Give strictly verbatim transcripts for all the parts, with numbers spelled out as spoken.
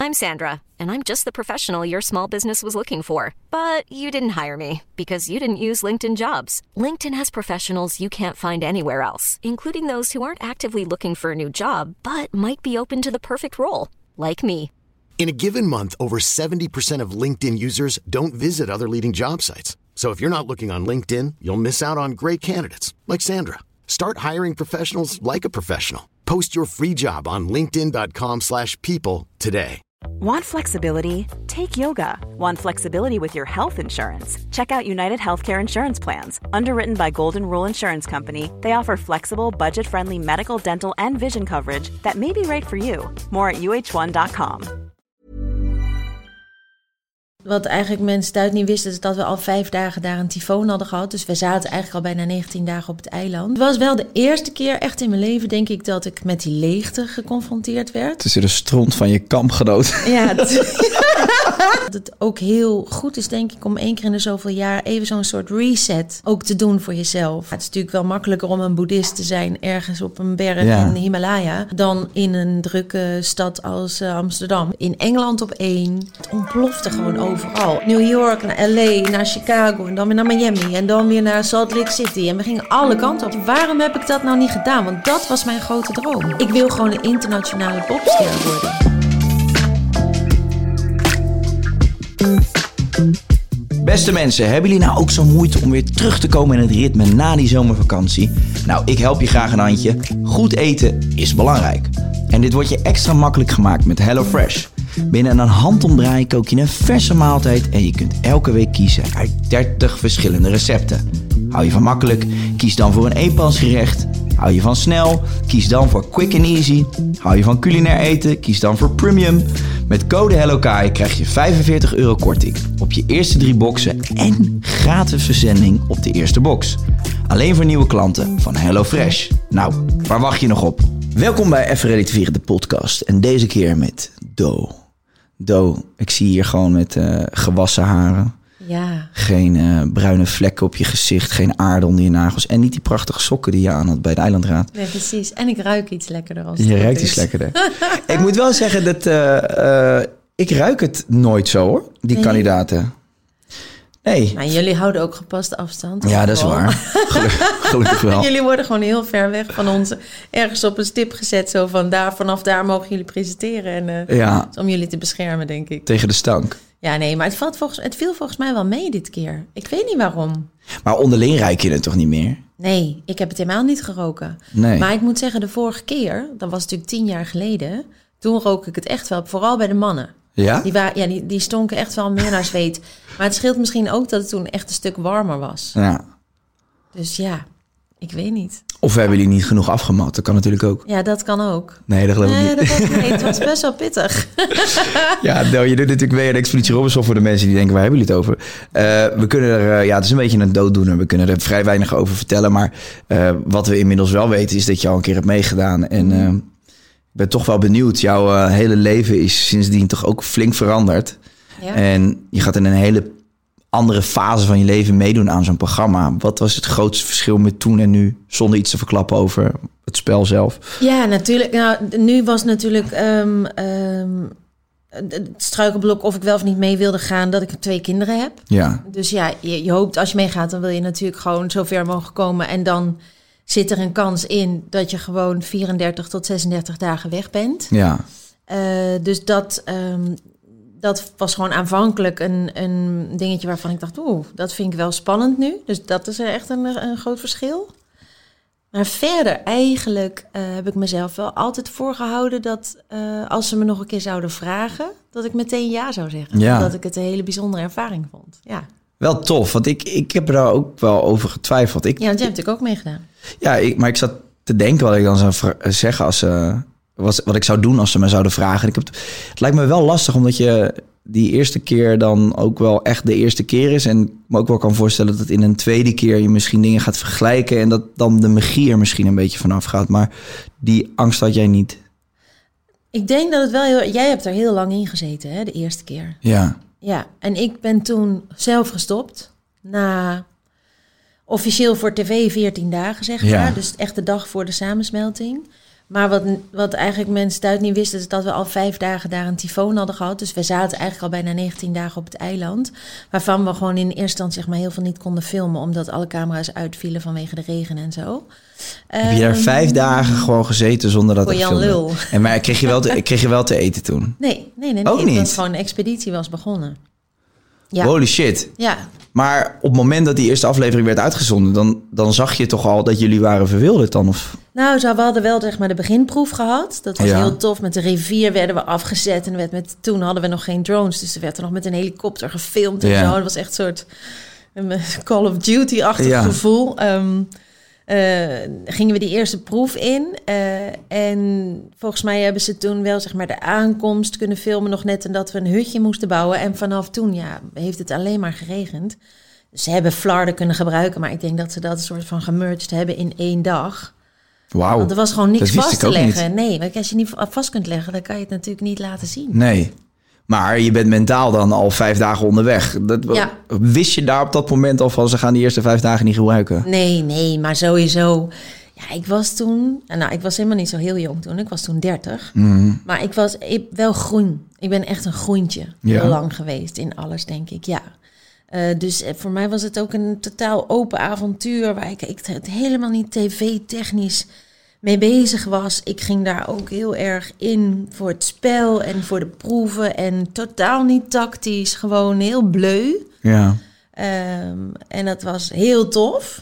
I'm Sandra, and I'm just the professional your small business was looking for. But you didn't hire me because you didn't use LinkedIn Jobs. LinkedIn has professionals you can't find anywhere else, including those who aren't actively looking for a new job, but might be open to the perfect role, like me. In a given month, over seventy percent of LinkedIn users don't visit other leading job sites. So if you're not looking on LinkedIn, you'll miss out on great candidates like Sandra. Start hiring professionals like a professional. Post your free job on linkedin.com slash people today. Want flexibility? Take yoga. Want flexibility with your health insurance? Check out United Healthcare Insurance Plans. Underwritten by Golden Rule Insurance Company, they offer flexible, budget-friendly medical, dental, and vision coverage that may be right for you. More at U H one dot com. Wat eigenlijk mensen thuis niet wisten, is dat we al vijf dagen daar een tyfoon hadden gehad. Dus we zaten eigenlijk al bijna negentien dagen op het eiland. Het was wel de eerste keer echt in mijn leven, denk ik, dat ik met die leegte geconfronteerd werd. Tussen de stront van je kampgenoot. Ja, dat, dat het ook heel goed is, denk ik, om één keer in de zoveel jaar even zo'n soort reset ook te doen voor jezelf. Het is natuurlijk wel makkelijker om een boeddhist te zijn ergens op een berg ja. in de Himalaya dan in een drukke stad als uh, Amsterdam. In Engeland op één. Het ontplofte gewoon overal. New York, naar L A, naar Chicago en dan weer naar Miami en dan weer naar Salt Lake City. En we gingen alle kanten op. Waarom heb ik dat nou niet gedaan? Want dat was mijn grote droom. Ik wil gewoon een internationale popster worden. Beste mensen, hebben jullie nou ook zo moeite om weer terug te komen in het ritme na die zomervakantie? Nou, ik help je graag een handje. Goed eten is belangrijk. En dit wordt je extra makkelijk gemaakt met HelloFresh. Binnen een handomdraai kook je een verse maaltijd en je kunt elke week kiezen uit dertig verschillende recepten. Hou je van makkelijk? Kies dan voor een eenpansgerecht. Hou je van snel? Kies dan voor quick and easy. Hou je van culinair eten? Kies dan voor premium. Met code HelloKaai krijg je vijfenveertig euro korting op je eerste drie boxen en gratis verzending op de eerste box. Alleen voor nieuwe klanten van HelloFresh. Nou, waar wacht je nog op? Welkom bij Even Ready te Vieren, de podcast. En deze keer met Do. Do, ik zie hier gewoon met uh, gewassen haren. Ja. Geen uh, bruine vlekken op je gezicht, geen aarde onder je nagels. En niet die prachtige sokken die je aan had bij de eilandraad. Nee, precies. En ik ruik iets lekkerder als het Je ruikt is. iets lekkerder. Ik moet wel zeggen dat uh, uh, ik ruik het nooit zo hoor, die nee. kandidaten. Nee. Maar jullie houden ook gepaste afstand. Ja, dat is waar. Gelukkig, gelukkig wel. Jullie worden gewoon heel ver weg van ons ergens op een stip gezet. Zo van daar, vanaf daar mogen jullie presenteren. En uh, ja. om jullie te beschermen, denk ik. Tegen de stank. Ja, nee, maar het, valt volgens, het viel volgens mij wel mee dit keer. Ik weet niet waarom. Maar onderling ruik je het toch niet meer? Nee, ik heb het helemaal niet geroken. Nee. Maar ik moet zeggen, de vorige keer, dat was natuurlijk tien jaar geleden. Toen rook ik het echt wel, vooral bij de mannen. Ja? Die, waren, ja, die, die stonken echt wel meer naar zweet. Maar het scheelt misschien ook dat het toen echt een stuk warmer was. Ja. Dus ja, ik weet niet. Of we hebben jullie niet genoeg afgemat. Dat kan natuurlijk ook. Ja, dat kan ook. Nee, dat geloof nee, ik niet. Dat was, nee, het was best wel pittig. Ja, nou, je doet natuurlijk weer de Expeditie Robinson voor de mensen die denken, waar hebben jullie het over? Uh, we kunnen er, uh, ja, het is een beetje een dooddoener. We kunnen er vrij weinig over vertellen. Maar uh, wat we inmiddels wel weten is dat je al een keer hebt meegedaan. En uh, ik ben toch wel benieuwd. Jouw uh, hele leven is sindsdien toch ook flink veranderd. Ja. En je gaat in een hele andere fase van je leven meedoen aan zo'n programma. Wat was het grootste verschil met toen en nu? Zonder iets te verklappen over het spel zelf. Ja, natuurlijk. Nou, nu was natuurlijk um, um, het struikelblok of ik wel of niet mee wilde gaan, dat ik twee kinderen heb. Ja. Dus ja, je, je hoopt als je meegaat, dan wil je natuurlijk gewoon zo ver mogelijk komen. En dan zit er een kans in dat je gewoon vierendertig tot zesendertig dagen weg bent. Ja. Uh, dus dat... Um, Dat was gewoon aanvankelijk een, een dingetje waarvan ik dacht, oeh, dat vind ik wel spannend nu. Dus dat is echt een, een groot verschil. Maar verder eigenlijk uh, heb ik mezelf wel altijd voorgehouden dat uh, als ze me nog een keer zouden vragen, dat ik meteen ja zou zeggen. Ja. Dat ik het een hele bijzondere ervaring vond. Ja, wel tof, want ik, ik heb er daar ook wel over getwijfeld. Ik, ja, want jij hebt natuurlijk ook meegedaan. Ja, ik, maar ik zat te denken wat ik dan zou vra- zeggen als uh, wat, wat ik zou doen als ze me zouden vragen. Ik heb, het lijkt me wel lastig, omdat je die eerste keer dan ook wel echt de eerste keer is. En ik me ook wel kan voorstellen dat in een tweede keer je misschien dingen gaat vergelijken en dat dan de magie er misschien een beetje vanaf gaat. Maar die angst had jij niet. Ik denk dat het wel heel... Jij hebt er heel lang in gezeten, hè, de eerste keer. Ja. Ja, en ik ben toen zelf gestopt. Na officieel voor tv veertien dagen, zeg maar. Ja. Dus echt de dag voor de samensmelting. Maar wat, wat eigenlijk mensen thuis niet wisten... is dat we al vijf dagen daar een tyfoon hadden gehad. Dus we zaten eigenlijk al bijna negentien dagen op het eiland. Waarvan we gewoon in eerste instantie zeg maar, heel veel niet konden filmen... omdat alle camera's uitvielen vanwege de regen en zo. Heb je daar um, vijf dagen gewoon gezeten zonder dat voor te filmen? Jan Lul. En maar kreeg je, wel te, kreeg je wel te eten toen? Nee, nee, nee. nee Ook niet? Want gewoon een expeditie was begonnen. Ja. Holy shit. Ja. Maar op het moment dat die eerste aflevering werd uitgezonden... dan, dan zag je toch al dat jullie waren verwilderd dan? Of? Nou, we hadden wel zeg maar, de beginproef gehad. Dat was ja. heel tof. Met de rivier werden we afgezet. En werd met, toen hadden we nog geen drones. Dus er werd er nog met een helikopter gefilmd en ja. zo. Dat was echt een soort een Call of Duty-achtig ja. gevoel. Um, uh, gingen we die eerste proef in. Uh, en volgens mij hebben ze toen wel zeg maar, de aankomst kunnen filmen... nog net en dat we een hutje moesten bouwen. En vanaf toen ja, heeft het alleen maar geregend. Dus ze hebben flarden kunnen gebruiken... maar ik denk dat ze dat een soort van gemerged hebben in één dag. Wauw. Want er was gewoon niks vast te leggen. Niet. Nee, want als je niet vast kunt leggen... dan kan je het natuurlijk niet laten zien. Nee. Maar je bent mentaal dan al vijf dagen onderweg. Dat, ja. Wist je daar op dat moment al van... ze gaan die eerste vijf dagen niet gebruiken? Nee, nee, maar sowieso... Ja, ik was toen... Nou, ik was helemaal niet zo heel jong toen. Ik was toen dertig. Mm-hmm. Maar ik was ik, wel groen. Ik ben echt een groentje. Ja. Heel lang geweest in alles, denk ik. Ja. Uh, dus voor mij was het ook een totaal open avontuur... waar ik, ik het helemaal niet tv-technisch... mee bezig was. Ik ging daar ook heel erg in voor het spel en voor de proeven en totaal niet tactisch, gewoon heel bleu. Ja. Um, en dat was heel tof.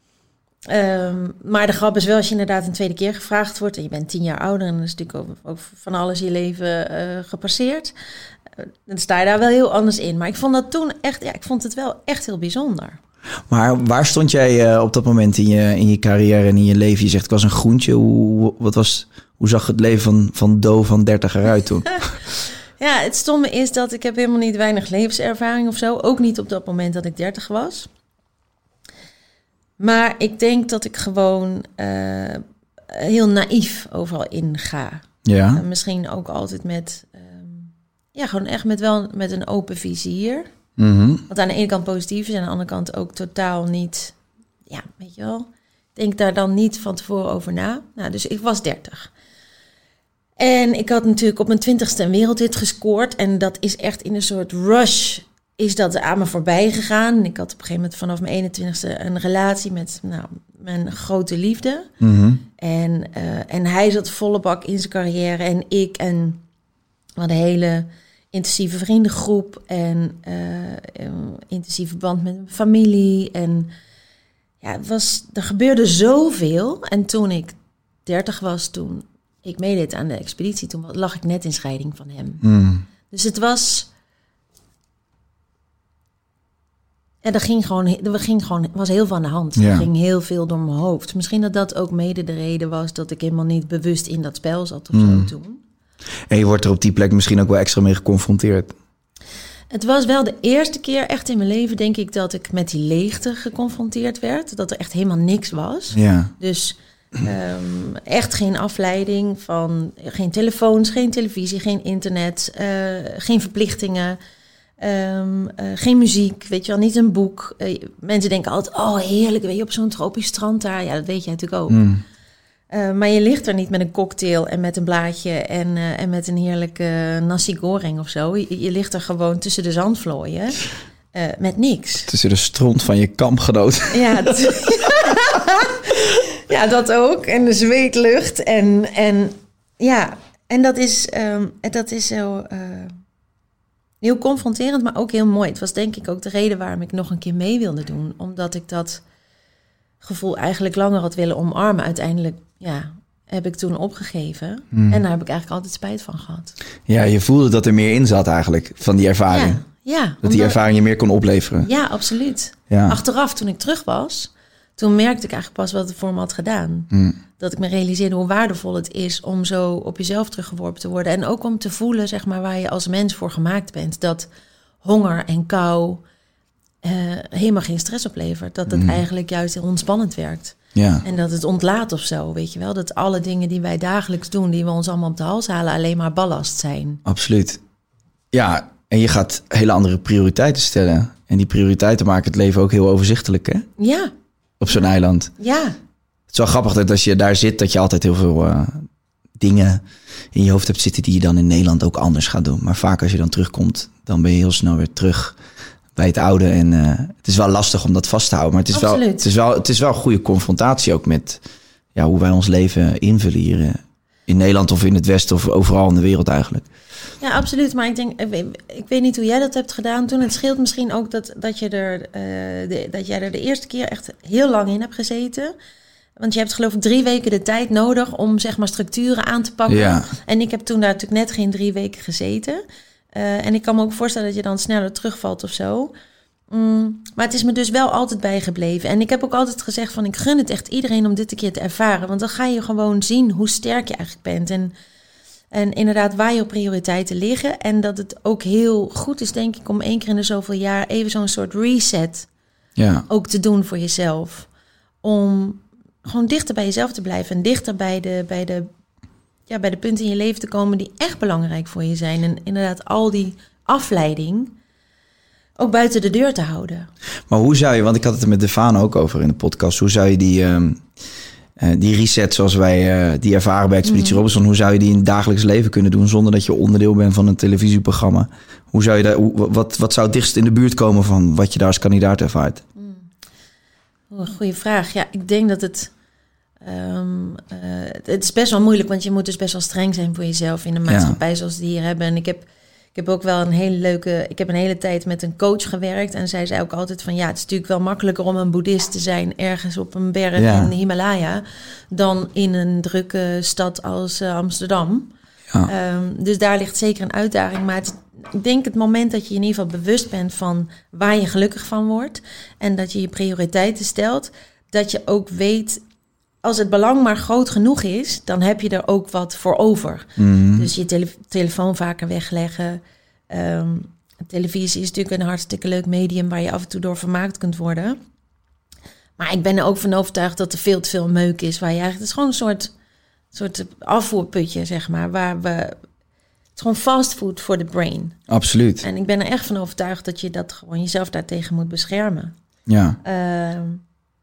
Um, maar de grap is wel, als je inderdaad een tweede keer gevraagd wordt en je bent tien jaar ouder en dan is natuurlijk ook, ook van alles in je leven uh, gepasseerd, uh, dan sta je daar wel heel anders in. Maar ik vond dat toen echt, ja, ik vond het wel echt heel bijzonder. Maar waar stond jij uh, op dat moment in je, in je carrière en in je leven? Je zegt, ik was een groentje. Hoe, wat was, hoe zag het leven van, van Do van dertig eruit toen? Ja, het stomme is dat ik heb helemaal niet weinig levenservaring of zo. Ook niet op dat moment dat ik dertig was. Maar ik denk dat ik gewoon uh, heel naïef overal in ga. Ja. Uh, misschien ook altijd met, um, ja, gewoon echt met wel met een open vizier. Mm-hmm. Wat aan de ene kant positief is en aan de andere kant ook totaal niet, ja, weet je wel. Ik denk daar dan niet van tevoren over na. Nou, dus ik was dertig. En ik had natuurlijk op mijn twintigste een wereldhit gescoord. En dat is echt in een soort rush is dat aan me voorbij gegaan. Ik had op een gegeven moment vanaf mijn eenentwintigste een relatie met nou, mijn grote liefde. Mm-hmm. En, uh, en hij zat volle bak in zijn carrière en ik. En we hadden een hele intensieve vriendengroep en uh, een intensieve band met mijn familie. En ja, het was, er gebeurde zoveel. En toen ik dertig was, toen ik meedeed aan de expeditie, toen lag ik net in scheiding van hem. Mm. Dus het was... En er ging gewoon, er ging gewoon, was heel veel aan de hand. Ja. Er ging heel veel door mijn hoofd. Misschien dat dat ook mede de reden was dat ik helemaal niet bewust in dat spel zat of Mm. zo toen. En je wordt er op die plek misschien ook wel extra mee geconfronteerd. Het was wel de eerste keer echt in mijn leven, denk ik, dat ik met die leegte geconfronteerd werd. Dat er echt helemaal niks was. Ja. Dus um, echt geen afleiding van geen telefoons, geen televisie, geen internet, uh, geen verplichtingen. Um, uh, geen muziek, weet je wel, niet een boek. Uh, mensen denken altijd, oh heerlijk, weet je, op zo'n tropisch strand daar. Ja, dat weet jij natuurlijk ook. Mm. Uh, maar je ligt er niet met een cocktail en met een blaadje en, uh, en met een heerlijke nasi goreng of zo. Je, je ligt er gewoon tussen de zandvlooien uh, met niks. Tussen de stront van je kampgenoot. Ja, dat, ja, dat ook. En de zweetlucht. En, en ja, en dat is, um, dat is zo... Uh, heel confronterend, maar ook heel mooi. Het was denk ik ook de reden waarom ik nog een keer mee wilde doen. Omdat ik dat gevoel eigenlijk langer had willen omarmen. Uiteindelijk, ja, heb ik toen opgegeven. Mm. En daar heb ik eigenlijk altijd spijt van gehad. Ja, je voelde dat er meer in zat eigenlijk, van die ervaring. Ja, ja dat omdat, die ervaring je meer kon opleveren. Ja, absoluut. Ja. Achteraf, toen ik terug was, toen merkte ik eigenlijk pas wat het voor me had gedaan. Mm. Dat ik me realiseerde hoe waardevol het is om zo op jezelf teruggeworpen te worden. En ook om te voelen, zeg maar, waar je als mens voor gemaakt bent. Dat honger en kou uh, helemaal geen stress oplevert. Dat het mm. eigenlijk juist heel ontspannend werkt. Ja. En dat het ontlaat of zo, weet je wel. Dat alle dingen die wij dagelijks doen, die we ons allemaal op de hals halen, alleen maar ballast zijn. Absoluut. Ja, en je gaat hele andere prioriteiten stellen. En die prioriteiten maken het leven ook heel overzichtelijk, hè? Ja. Op zo'n eiland. Ja. Het is wel grappig dat als je daar zit, dat je altijd heel veel uh, dingen in je hoofd hebt zitten die je dan in Nederland ook anders gaat doen. Maar vaak als je dan terugkomt, dan ben je heel snel weer terug bij het oude. En uh, het is wel lastig om dat vast te houden. Maar het is, wel, het is, wel, het is wel een goede confrontatie ook met ja, hoe wij ons leven invullen hier uh, in Nederland of in het Westen of overal in de wereld eigenlijk. Ja, absoluut. Maar ik denk, ik weet niet hoe jij dat hebt gedaan toen. Het scheelt misschien ook dat, dat, je er, uh, de, dat jij er de eerste keer echt heel lang in hebt gezeten. Want je hebt geloof ik drie weken de tijd nodig om zeg maar structuren aan te pakken. Ja. En ik heb toen daar natuurlijk net geen drie weken gezeten. Uh, en ik kan me ook voorstellen dat je dan sneller terugvalt of zo. Mm, maar het is me dus wel altijd bijgebleven. En ik heb ook altijd gezegd van ik gun het echt iedereen om dit een keer te ervaren. Want dan ga je gewoon zien hoe sterk je eigenlijk bent. En, en inderdaad waar je prioriteiten liggen. En dat het ook heel goed is denk ik om één keer in de zoveel jaar even zo'n soort reset ja. ook te doen voor jezelf. Om gewoon dichter bij jezelf te blijven. En dichter bij de, bij de, ja, bij de punten in je leven te komen die echt belangrijk voor je zijn. En inderdaad al die afleiding ook buiten de deur te houden. Maar hoe zou je, want ik had het er met Devaan ook over in de podcast, hoe zou je die, um, uh, die reset zoals wij uh, die ervaren bij Expeditie mm. Robinson, hoe zou je die in het dagelijks leven kunnen doen zonder dat je onderdeel bent van een televisieprogramma? Hoe zou je daar, hoe, wat, wat zou het dichtst in de buurt komen van wat je daar als kandidaat ervaart? Mm. Oh, een goede vraag. Ja, ik denk dat het Um, uh, het is best wel moeilijk, want je moet dus best wel streng zijn voor jezelf in de maatschappij ja. zoals die hier hebben. En ik heb, ik heb ook wel een hele leuke, ik heb een hele tijd met een coach gewerkt en zij zei ook altijd van ja, het is natuurlijk wel makkelijker om een boeddhist te zijn ergens op een berg ja. in de Himalaya dan in een drukke stad als uh, Amsterdam. Ja. Um, dus daar ligt zeker een uitdaging, maar het, ik denk het moment dat je in ieder geval bewust bent van waar je gelukkig van wordt en dat je je prioriteiten stelt, dat je ook weet, als het belang maar groot genoeg is, dan heb je er ook wat voor over. Mm. Dus je tele- telefoon vaker wegleggen. Um, televisie is natuurlijk een hartstikke leuk medium waar je af en toe door vermaakt kunt worden. Maar ik ben er ook van overtuigd dat er veel te veel meuk is. Waar je eigenlijk, het is gewoon een soort, soort afvoerputje, zeg maar. Waar we, het is gewoon fastfood voor de brain. Absoluut. En ik ben er echt van overtuigd dat je dat gewoon jezelf daartegen moet beschermen. Ja. Um,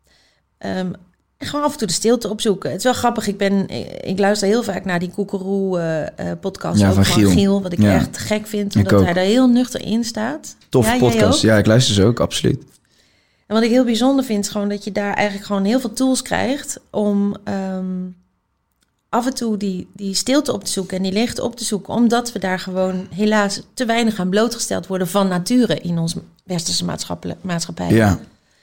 um, En gewoon af en toe de stilte opzoeken. Het is wel grappig. Ik, ben, ik luister heel vaak naar die Koekeroe-podcast. Uh, uh, ja, van Giel. Giel. Wat ik ja. echt gek vind. Omdat hij daar heel nuchter in staat. Toffe ja, podcast. Ja, ik luister ze ook, absoluut. En wat ik heel bijzonder vind, is gewoon dat je daar eigenlijk gewoon heel veel tools krijgt om um, af en toe die, die stilte op te zoeken en die leegte op te zoeken. Omdat we daar gewoon helaas te weinig aan blootgesteld worden van nature in onze westerse maatschappij. Ja.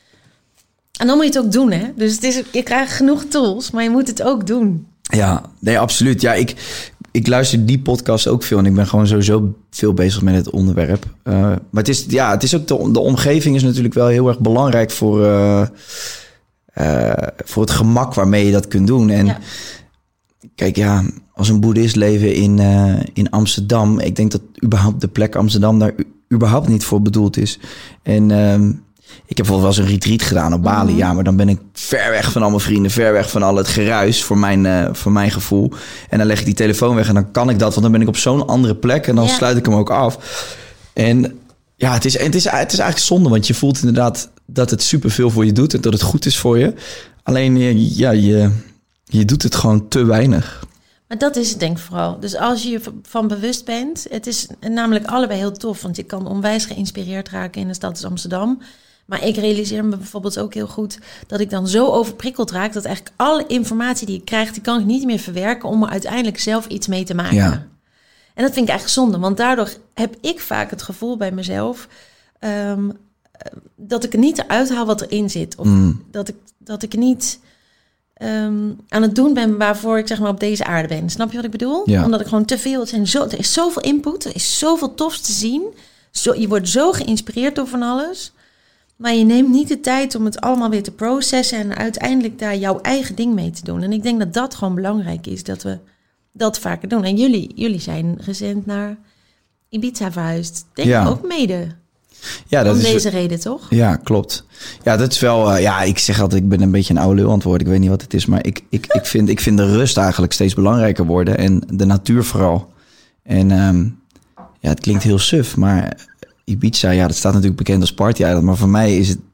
En dan moet je het ook doen, hè? Dus het is, je krijgt genoeg tools, maar je moet het ook doen. Ja, nee, absoluut. Ja, ik, ik luister die podcast ook veel en ik ben gewoon sowieso veel bezig met het onderwerp. Uh, maar het is, ja, het is ook de, de omgeving is natuurlijk wel heel erg belangrijk voor, uh, uh, voor het gemak waarmee je dat kunt doen. En ja. Kijk, ja, als een boeddhist leven in, uh, in Amsterdam, ik denk dat überhaupt de plek Amsterdam daar u, überhaupt niet voor bedoeld is. En um, ik heb bijvoorbeeld wel eens een retreat gedaan op Bali. Mm-hmm. Ja, maar dan ben ik ver weg van al mijn vrienden. Ver weg van al het geruis voor mijn, uh, voor mijn gevoel. En dan leg ik die telefoon weg en dan kan ik dat. Want dan ben ik op zo'n andere plek. En dan ja. sluit ik hem ook af. En ja, het is, het, is, het is eigenlijk zonde. Want je voelt inderdaad dat het superveel voor je doet. En dat het goed is voor je. Alleen ja, je, je doet het gewoon te weinig. Maar dat is het denk ik vooral. Dus als je je van bewust bent. Het is namelijk allebei heel tof. Want je kan onwijs geïnspireerd raken in de stad als Amsterdam. Maar ik realiseer me bijvoorbeeld ook heel goed dat ik dan zo overprikkeld raak dat eigenlijk alle informatie die ik krijg, die kan ik niet meer verwerken om er uiteindelijk zelf iets mee te maken. Ja. En dat vind ik eigenlijk zonde, want daardoor heb ik vaak het gevoel bij mezelf um, dat ik er niet eruit haal wat erin zit. Of mm. dat, ik, dat ik niet um, aan het doen ben waarvoor ik zeg maar op deze aarde ben. Snap je wat ik bedoel? Ja. Omdat ik gewoon te veel, het zijn zo, er is zoveel input, er is zoveel tofs te zien. Zo, je wordt zo geïnspireerd door van alles. Maar je neemt niet de tijd om het allemaal weer te processen en uiteindelijk daar jouw eigen ding mee te doen. En ik denk dat dat gewoon belangrijk is, dat we dat vaker doen. En jullie, jullie zijn recent naar Ibiza verhuisd. Denk ja. ik ook mede. Ja, dat Om is, deze reden, toch? Ja, klopt. Ja, dat is wel... Uh, ja, ik zeg altijd, ik ben een beetje een oude lul aan het worden. Ik weet niet wat het is, maar ik, ik, ik, vind, ik vind de rust eigenlijk steeds belangrijker worden. En de natuur vooral. En um, ja, het klinkt heel suf, maar Ibiza, ja, dat staat natuurlijk bekend als party-eiland. Maar voor mij is het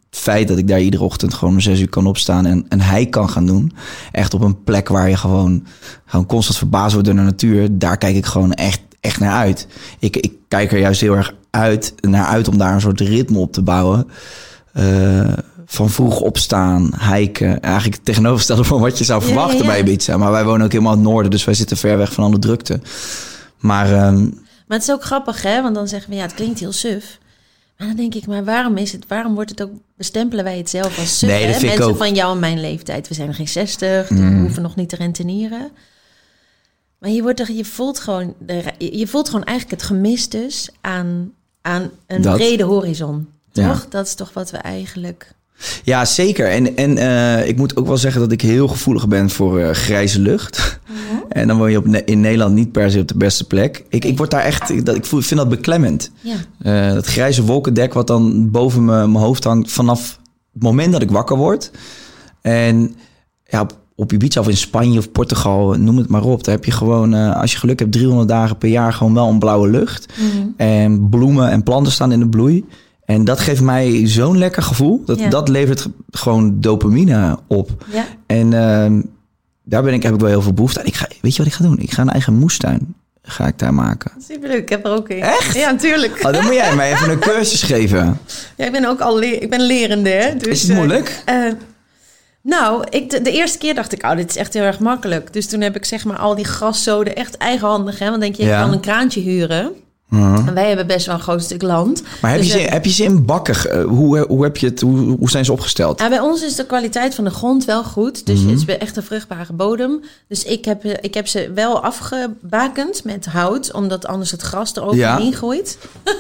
feit dat ik daar iedere ochtend gewoon om zes uur kan opstaan en, en hike kan gaan doen. Echt op een plek waar je gewoon, gewoon constant verbaasd wordt door de natuur. Daar kijk ik gewoon echt, echt naar uit. Ik, ik kijk er juist heel erg uit, naar uit om daar een soort ritme op te bouwen. Uh, van vroeg opstaan, hiken. Eigenlijk het tegenovergestelde van wat je zou verwachten ja, ja, ja. bij Ibiza. Maar wij wonen ook helemaal in het noorden, dus wij zitten ver weg van alle drukte. Maar, um, maar het is ook grappig, hè? Want dan zeggen we, ja, het klinkt heel suf. Maar dan denk ik, maar waarom is het, waarom wordt het ook, bestempelen wij het zelf als suf? Nee, dat vind Mensen ik ook. van jou en mijn leeftijd, we zijn nog geen zestig, Mm. we hoeven nog niet te rentenieren. Maar je, wordt er, je, voelt gewoon, je voelt gewoon eigenlijk het gemis dus aan, aan een dat. brede horizon. Toch? Ja. Dat is toch wat we eigenlijk... Ja, zeker. En, en uh, ik moet ook wel zeggen dat ik heel gevoelig ben voor uh, grijze lucht. Mm-hmm. En dan woon je op, in Nederland niet per se op de beste plek. Ik, ik word daar echt, ik, ik vind dat beklemmend. Ja. Uh, dat grijze wolkendek wat dan boven mijn hoofd hangt vanaf het moment dat ik wakker word. En ja, op, op Ibiza of in Spanje of Portugal, noem het maar op. Daar heb je gewoon, uh, als je geluk hebt, driehonderd dagen per jaar gewoon wel een blauwe lucht. Mm-hmm. En bloemen en planten staan in de bloei. En dat geeft mij zo'n lekker gevoel. Dat, ja. dat levert gewoon dopamine op. Ja. En uh, daar ben ik, heb ik wel heel veel behoefte aan. Ik ga, weet je wat ik ga doen? Ik ga een eigen moestuin ga ik daar maken. Superleuk, ik heb er ook een. Echt? Ja, natuurlijk. Oh, dan moet jij mij even een cursus geven. Ja, ik ben ook al le- ik ben lerende. Hè? Dus, is het moeilijk? Uh, uh, nou, ik, de, de eerste keer dacht ik, oh, dit is echt heel erg makkelijk. Dus toen heb ik zeg maar al die graszoden echt eigenhandig. Hè? Want denk je, je ja. kan een kraantje huren. Uh-huh. En wij hebben best wel een groot stuk land. Maar heb, dus je, ze, heb je ze in bakken? Uh, hoe, hoe, heb je het, hoe, hoe zijn ze opgesteld? Ja, bij ons is de kwaliteit van de grond wel goed. Dus uh-huh. het is echt een vruchtbare bodem. Dus ik heb, ik heb ze wel afgebakend met hout. Omdat anders het gras er overheen ja. gooit.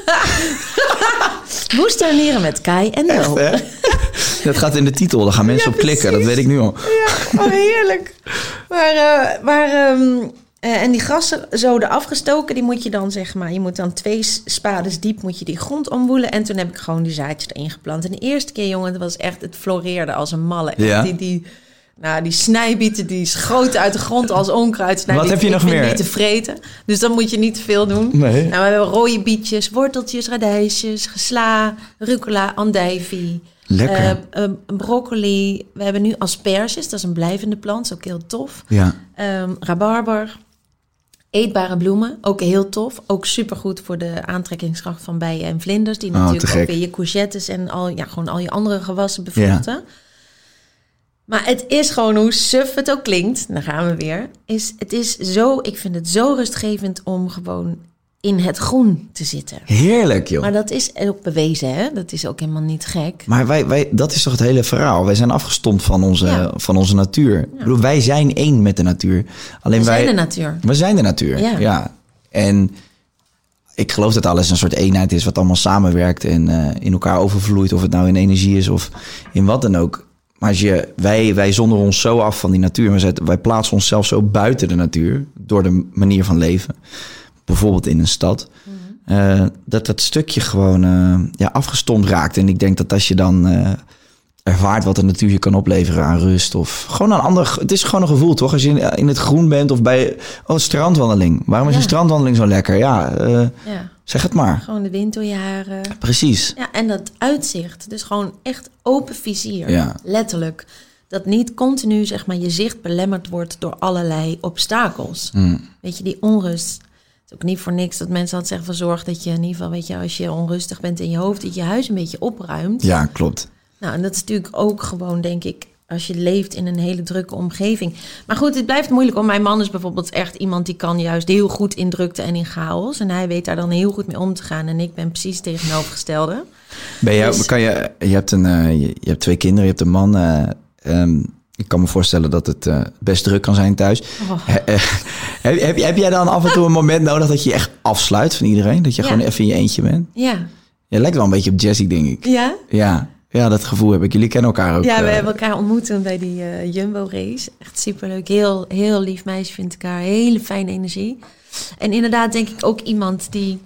Moestuinieren met Kai en Del. Dat gaat in de titel. Daar gaan mensen ja, op klikken. Dat weet ik nu al. Ja, oh, heerlijk. Maar... Uh, maar um, Uh, en die grassen zoden afgestoken, die moet je dan zeg maar... je moet dan twee spades diep moet je die grond omwoelen. En toen heb ik gewoon die zaadjes erin geplant. En de eerste keer, jongen, dat was echt... het floreerde als een malle. Ja. Die, die, nou, die snijbieten, die schoten uit de grond als onkruid. Wat heb je nog meer? Niet te vreten. Dus dan moet je niet te veel doen. Nee. Nou, we hebben rode bietjes, worteltjes, radijsjes, gesla, rucola, andijvie... Lekker. Uh, uh, broccoli. We hebben nu asperges, dat is een blijvende plant. Dat is ook heel tof. Ja. Um, rabarber. Eetbare bloemen, ook heel tof. Ook supergoed voor de aantrekkingskracht van bijen en vlinders. Die oh, natuurlijk ook weer je courgettes en al, ja, gewoon al je andere gewassen bevruchten. Ja. Maar het is gewoon, hoe suf het ook klinkt, dan gaan we weer. Is, het is zo, ik vind het zo rustgevend om gewoon in het groen te zitten. Heerlijk, joh. Maar dat is ook bewezen, hè? Dat is ook helemaal niet gek. Maar wij, wij, dat is toch het hele verhaal? Wij zijn afgestompt van onze, ja. van onze natuur. Ja. Ik bedoel, wij zijn één met de natuur. Alleen we wij, zijn de natuur. We zijn de natuur, ja. ja. En ik geloof dat alles een soort eenheid is... wat allemaal samenwerkt en uh, in elkaar overvloeit. Of het nou in energie is of in wat dan ook. Maar als je, wij, wij zonderen ons zo af van die natuur. Wij, zetten, wij plaatsen onszelf zo buiten de natuur... door de manier van leven... bijvoorbeeld in een stad, mm-hmm. uh, dat dat stukje gewoon uh, ja, afgestompt raakt. En ik denk dat als je dan uh, ervaart wat de natuur je kan opleveren aan rust... of gewoon een ander... Het is gewoon een gevoel, toch? Als je in, in het groen bent of bij... Oh, strandwandeling. Waarom is ja. een strandwandeling zo lekker? Ja, uh, ja, zeg het maar. Gewoon de wind door je haren. Precies. Ja, en dat uitzicht. Dus gewoon echt open vizier. Ja. Letterlijk. Dat niet continu, zeg maar, je zicht belemmerd wordt door allerlei obstakels. Mm. Weet je, die onrust... Het is ook niet voor niks dat mensen altijd zeggen van zorg dat je in ieder geval, weet je, als je onrustig bent in je hoofd, dat je huis een beetje opruimt. Ja, klopt. Nou, en dat is natuurlijk ook gewoon, denk ik, als je leeft in een hele drukke omgeving. Maar goed, het blijft moeilijk. Want mijn man is bijvoorbeeld echt iemand die kan juist heel goed in drukte en in chaos. En hij weet daar dan heel goed mee om te gaan. En ik ben precies tegenovergestelde. Ben jij, dus, kan je, je, hebt een, uh, je, je hebt twee kinderen, je hebt een man. Uh, um, Ik kan me voorstellen dat het uh, best druk kan zijn thuis. Oh. He, uh, heb, heb, heb jij dan af en toe een moment nodig dat je echt afsluit van iedereen? Dat je ja. gewoon even in je eentje bent? Ja. Je lijkt wel een beetje op Jessie, denk ik. Ja? Ja, ja, dat gevoel heb ik. Jullie kennen elkaar ook. Ja, we uh, hebben elkaar ontmoet bij die uh, Jumbo-race. Echt superleuk. Heel, heel lief meisje vind ik haar. Hele fijne energie. En inderdaad denk ik ook iemand die...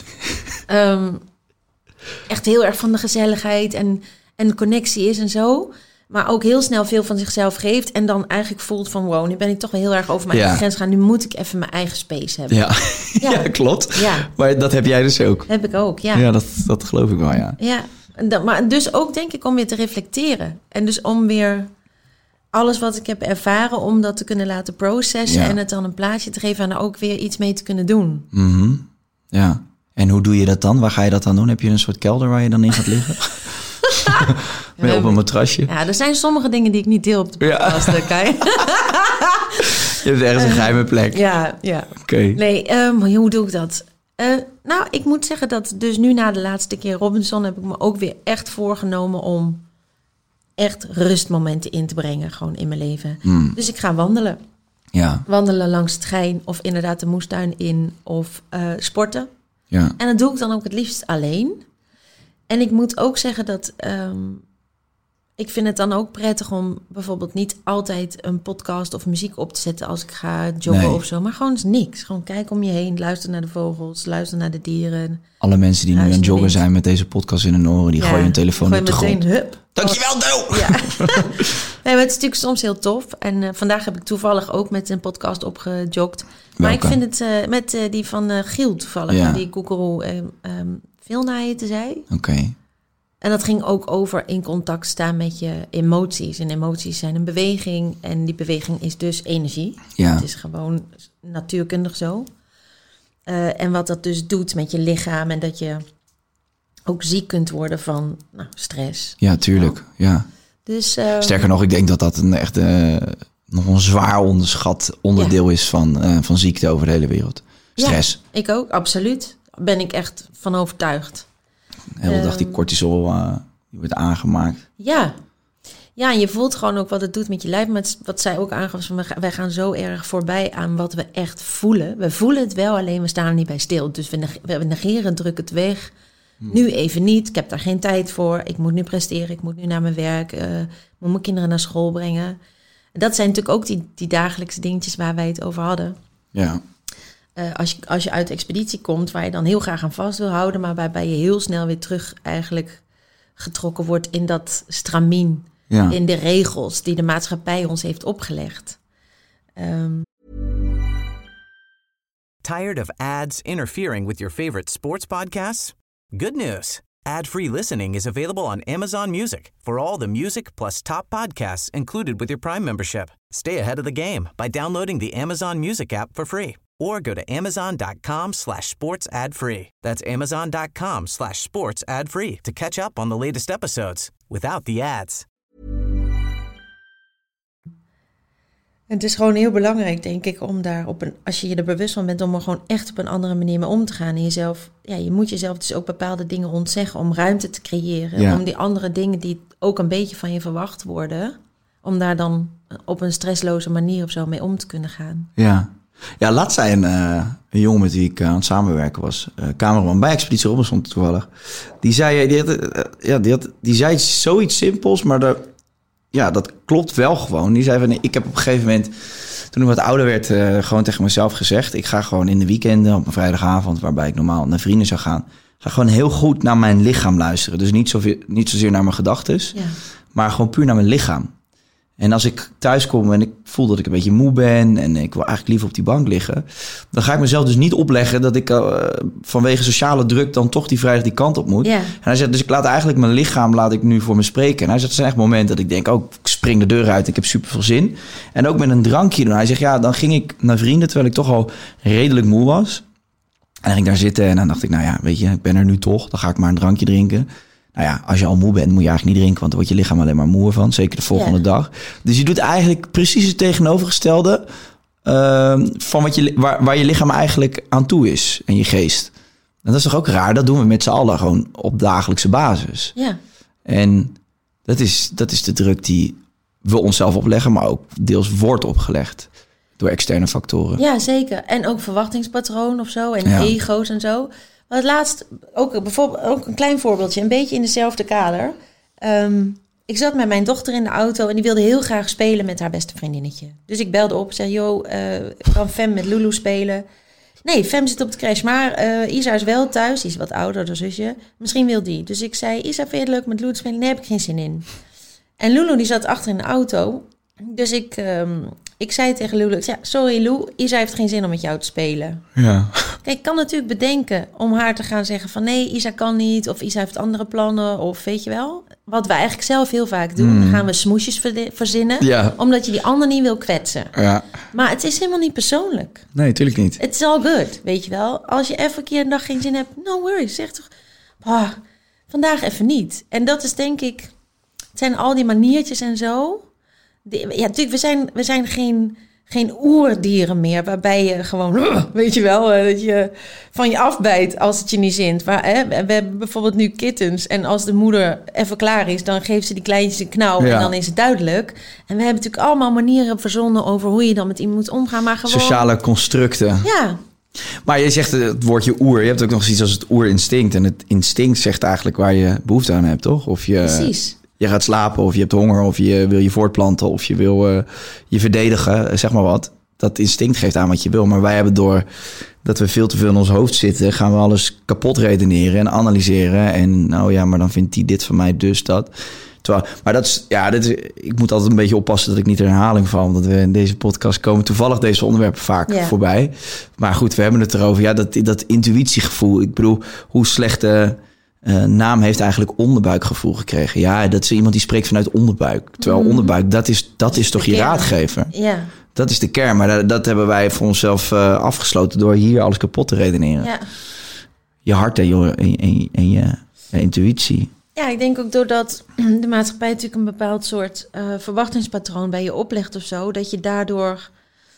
um, echt heel erg van de gezelligheid en, en connectie is en zo... Maar ook heel snel veel van zichzelf geeft. En dan eigenlijk voelt van wow, nu ben ik toch wel heel erg over mijn ja. eigen grens gegaan. Nu moet ik even mijn eigen space hebben. Ja, ja. ja klopt. Ja. Maar dat heb jij dus ook. Heb ik ook, ja. Ja, dat, dat geloof ik wel, ja. Ja, En dat, maar dus ook denk ik om weer te reflecteren. En dus om weer alles wat ik heb ervaren, om dat te kunnen laten processen... Ja. En het dan een plaatje te geven en er ook weer iets mee te kunnen doen. Mm-hmm. Ja. En hoe doe je dat dan? Waar ga je dat dan doen? Heb je een soort kelder waar je dan in gaat liggen? Met op een matrasje? Ja, er zijn sommige dingen die ik niet deel op de podcast. Ja. Kai. Je hebt ergens een geheime plek. Ja, ja. Oké. Okay. Nee, um, hoe doe ik dat? Uh, nou, ik moet zeggen dat dus nu na de laatste keer Robinson... heb ik me ook weer echt voorgenomen om echt rustmomenten in te brengen. Gewoon in mijn leven. Mm. Dus ik ga wandelen. Ja. Wandelen langs het Gein of inderdaad de moestuin in of uh, sporten. Ja. En dat doe ik dan ook het liefst alleen. En ik moet ook zeggen dat... Um, ik vind het dan ook prettig om bijvoorbeeld niet altijd een podcast of muziek op te zetten als ik ga joggen nee. of zo. Maar gewoon eens niks. Gewoon kijk om je heen, luister naar de vogels, luister naar de dieren. Alle mensen die nu aan het joggen zijn met deze podcast in hun oren, die ja, gooien hun telefoon op de grond. Hup. Dankjewel, Do! Ja. Nee, maar het is natuurlijk soms heel tof. En uh, vandaag heb ik toevallig ook met een podcast opgejogd. Maar Welke? ik vind het uh, met uh, die van uh, Giel toevallig, ja. die Koekeroe uh, um, veel naar je te zei. Oké. Okay. En dat ging ook over in contact staan met je emoties. En emoties zijn een beweging. En die beweging is dus energie. Ja. Het is gewoon natuurkundig zo. Uh, en wat dat dus doet met je lichaam. En dat je ook ziek kunt worden van nou, stress. Ja, tuurlijk. Nou. Ja. Dus, uh, Sterker nog, ik denk dat dat een echt uh, nog een zwaar onderschat onderdeel ja. is van, uh, van ziekte over de hele wereld. Stress. Ja, ik ook, absoluut. Daar ben ik echt van overtuigd. De hele dag die cortisol uh, die wordt aangemaakt. Ja. Ja, en je voelt gewoon ook wat het doet met je lijf. Maar het, wat zij ook aangaf, wij gaan zo erg voorbij aan wat we echt voelen. We voelen het wel, alleen we staan er niet bij stil. Dus we, neg- we negeren, drukken het weg. Hmm. Nu even niet, ik heb daar geen tijd voor. Ik moet nu presteren, ik moet nu naar mijn werk. Uh, ik moet mijn kinderen naar school brengen. Dat zijn natuurlijk ook die, die dagelijkse dingetjes waar wij het over hadden. Ja. Uh, als, je, als je uit de expeditie komt, waar je dan heel graag aan vast wil houden, maar waarbij je heel snel weer terug eigenlijk getrokken wordt in dat stramien, ja. in de regels die de maatschappij ons heeft opgelegd. Um. Tired of ads interfering with your favorite sports podcasts? Good news. Ad-free listening is available on Amazon Music for all the music plus top podcasts included with your Prime membership. Stay ahead of the game by downloading the Amazon Music app for free. Or go to amazon.com slash sports ad free. That's amazon.com slash sports ad free to catch up on the latest episodes without the ads. Het is gewoon heel belangrijk, denk ik, om daar op een, als je je er bewust van bent, om er gewoon echt op een andere manier mee om te gaan. En jezelf, ja, je moet jezelf dus ook bepaalde dingen ontzeggen om ruimte te creëren. Ja. Om die andere dingen die ook een beetje van je verwacht worden, om daar dan op een stressloze manier of zo mee om te kunnen gaan. Ja. Ja, laatst zei een, uh, een jongen met wie ik uh, aan het samenwerken was, uh, cameraman bij Expeditie Robinson toevallig. Die zei, die, had, uh, ja, die, had, die zei zoiets simpels, maar de, ja, dat klopt wel gewoon. Die zei van, nee, ik heb op een gegeven moment, toen ik wat ouder werd, uh, gewoon tegen mezelf gezegd, ik ga gewoon in de weekenden op een vrijdagavond, waarbij ik normaal naar vrienden zou gaan, ga gewoon heel goed naar mijn lichaam luisteren. Dus niet, zoveel, niet zozeer naar mijn gedachtes, ja. maar gewoon puur naar mijn lichaam. En als ik thuis kom en ik voel dat ik een beetje moe ben en ik wil eigenlijk liever op die bank liggen, dan ga ik mezelf dus niet opleggen dat ik uh, vanwege sociale druk dan toch die vrijdag die kant op moet. Yeah. En hij zegt, dus ik laat eigenlijk mijn lichaam laat ik nu voor me spreken. En hij zegt, het zijn echt momenten dat ik denk, oh, ik spring de deur uit, ik heb super veel zin. En ook met een drankje doen. Hij zegt, ja, dan ging ik naar vrienden terwijl ik toch al redelijk moe was. En dan ging ik daar zitten en dan dacht ik, nou ja, weet je, ik ben er nu toch, dan ga ik maar een drankje drinken. Nou ja, als je al moe bent, moet je eigenlijk niet drinken, want dan wordt je lichaam alleen maar moe van. Zeker de volgende ja. dag. Dus je doet eigenlijk precies het tegenovergestelde uh, van wat je, waar, waar je lichaam eigenlijk aan toe is en je geest. En dat is toch ook raar? Dat doen we met z'n allen gewoon op dagelijkse basis. Ja. En dat is, dat is de druk die we onszelf opleggen, maar ook deels wordt opgelegd door externe factoren. Ja, zeker. En ook verwachtingspatroon of zo en ja. ego's en zo. Maar het laatst, ook, bijvoorbeeld, ook een klein voorbeeldje, een beetje in dezelfde kader. Um, ik zat met mijn dochter in de auto en die wilde heel graag spelen met haar beste vriendinnetje. Dus ik belde op, zei, joh, uh, kan Fem met Lulu spelen? Nee, Fem zit op de crash, maar uh, Isa is wel thuis, die is wat ouder, de zusje. Misschien wil die. Dus ik zei, Isa, vind je het leuk met Lulu te spelen? Nee, heb ik geen zin in. En Lulu die zat achter in de auto Dus ik, um, ik zei tegen Lou, ja, sorry Lou, Isa heeft geen zin om met jou te spelen. Ja. Kijk, ik kan natuurlijk bedenken om haar te gaan zeggen van nee, Isa kan niet. Of Isa heeft andere plannen. Of weet je wel. Wat we eigenlijk zelf heel vaak doen. Mm. Dan gaan we smoesjes verzinnen. Ja. Omdat je die ander niet wil kwetsen. Ja. Maar het is helemaal niet persoonlijk. Nee, natuurlijk niet. It's all good, weet je wel. Als je even een keer een dag geen zin hebt, no worries. Zeg toch, oh, vandaag even niet. En dat is denk ik, het zijn al die maniertjes en zo. Die, ja, natuurlijk, we zijn, we zijn geen, geen oerdieren meer, waarbij je gewoon, weet je wel, dat je van je afbijt als het je niet zint. Maar hè, we hebben bijvoorbeeld nu kittens en als de moeder even klaar is, dan geeft ze die kleintjes een knauw ja. en dan is het duidelijk. En we hebben natuurlijk allemaal manieren verzonnen over hoe je dan met iemand moet omgaan. Maar gewoon sociale constructen. Ja. Maar je zegt het woordje oer. Je hebt ook nog iets als het oerinstinct. En het instinct zegt eigenlijk waar je behoefte aan hebt, toch? Of je, Precies. Je gaat slapen, of je hebt honger, of je wil je voortplanten, of je wil uh, je verdedigen, zeg maar wat. Dat instinct geeft aan wat je wil. Maar wij hebben door dat we veel te veel in ons hoofd zitten, gaan we alles kapot redeneren en analyseren. En nou ja, maar dan vindt hij dit van mij, dus dat. Terwijl, maar dat is, ja, dit is, ik moet altijd een beetje oppassen dat ik niet in herhaling val. Want we in deze podcast komen toevallig deze onderwerpen vaak yeah. voorbij. Maar goed, we hebben het erover. Ja, dat, dat intuïtiegevoel. Ik bedoel, hoe slechte uh, naam heeft eigenlijk onderbuikgevoel gekregen. Ja, dat is iemand die spreekt vanuit onderbuik. Terwijl mm. onderbuik, dat is, dat, dat is, is toch je kern. Raadgever? Ja. Dat is de kern. Maar dat, dat hebben wij voor onszelf uh, afgesloten door hier alles kapot te redeneren. Ja. Je hart en je, en, en, en je ja, intuïtie. Ja, ik denk ook doordat de maatschappij natuurlijk een bepaald soort uh, verwachtingspatroon bij je oplegt of zo, dat je daardoor...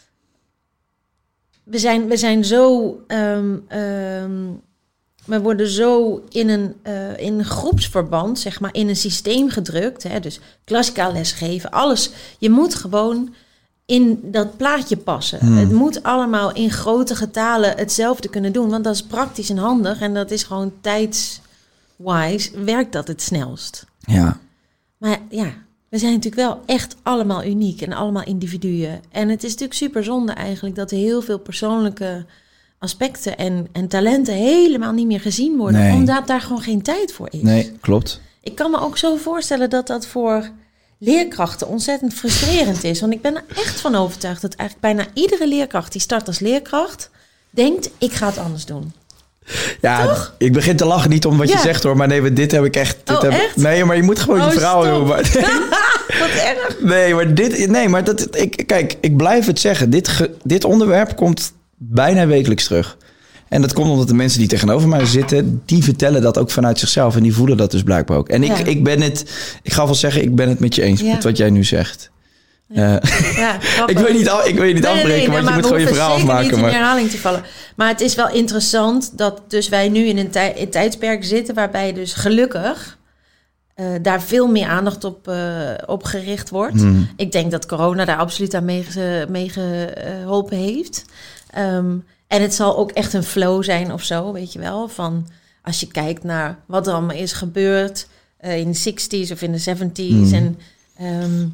We zijn, we zijn zo... Um, um, we worden zo in een, uh, in een groepsverband, zeg maar, in een systeem gedrukt. Hè? Dus klassikaal lesgeven, alles. Je moet gewoon in dat plaatje passen. Hmm. Het moet allemaal in grote getalen hetzelfde kunnen doen, want dat is praktisch en handig en dat is gewoon tijds... wise werkt dat het snelst. Ja. Maar ja, we zijn natuurlijk wel echt allemaal uniek en allemaal individuen. En het is natuurlijk super zonde eigenlijk dat er heel veel persoonlijke aspecten en, en talenten helemaal niet meer gezien worden. Nee. Omdat daar gewoon geen tijd voor is. Nee, klopt. Ik kan me ook zo voorstellen dat dat voor leerkrachten ontzettend frustrerend is. Want ik ben er echt van overtuigd dat eigenlijk bijna iedere leerkracht die start als leerkracht denkt, ik ga het anders doen. Ja, toch? Ik begin te lachen niet om wat ja. je zegt hoor, maar nee, dit heb ik echt. Dit oh, heb, echt? Nee, maar je moet gewoon oh, je verhaal doen. Maar, nee. Wat erg. Nee, maar dit, nee, maar dat, ik, kijk, ik blijf het zeggen. Dit, ge, dit onderwerp komt bijna wekelijks terug. En dat komt omdat de mensen die tegenover mij zitten, die vertellen dat ook vanuit zichzelf en die voelen dat dus blijkbaar ook. En ik, ja. ik ben het, ik ga wel zeggen, ik ben het met je eens ja. met wat jij nu zegt. Ja. Uh, ja, ik wil niet, ik wil niet nee, afbreken, nee, nee, want nee, je moet gewoon je verhaal afmaken. Niet maar in herhaling te vallen. Maar het is wel interessant dat dus wij nu in een, tij, een tijdsperk zitten waarbij dus gelukkig uh, daar veel meer aandacht op, uh, op gericht wordt. Hmm. Ik denk dat corona daar absoluut aan meegeholpen mee geholpen heeft. Um, en het zal ook echt een flow zijn of zo, weet je wel. Van als je kijkt naar wat er allemaal is gebeurd uh, in de zestig's of in de zeventig's. Hmm. En um,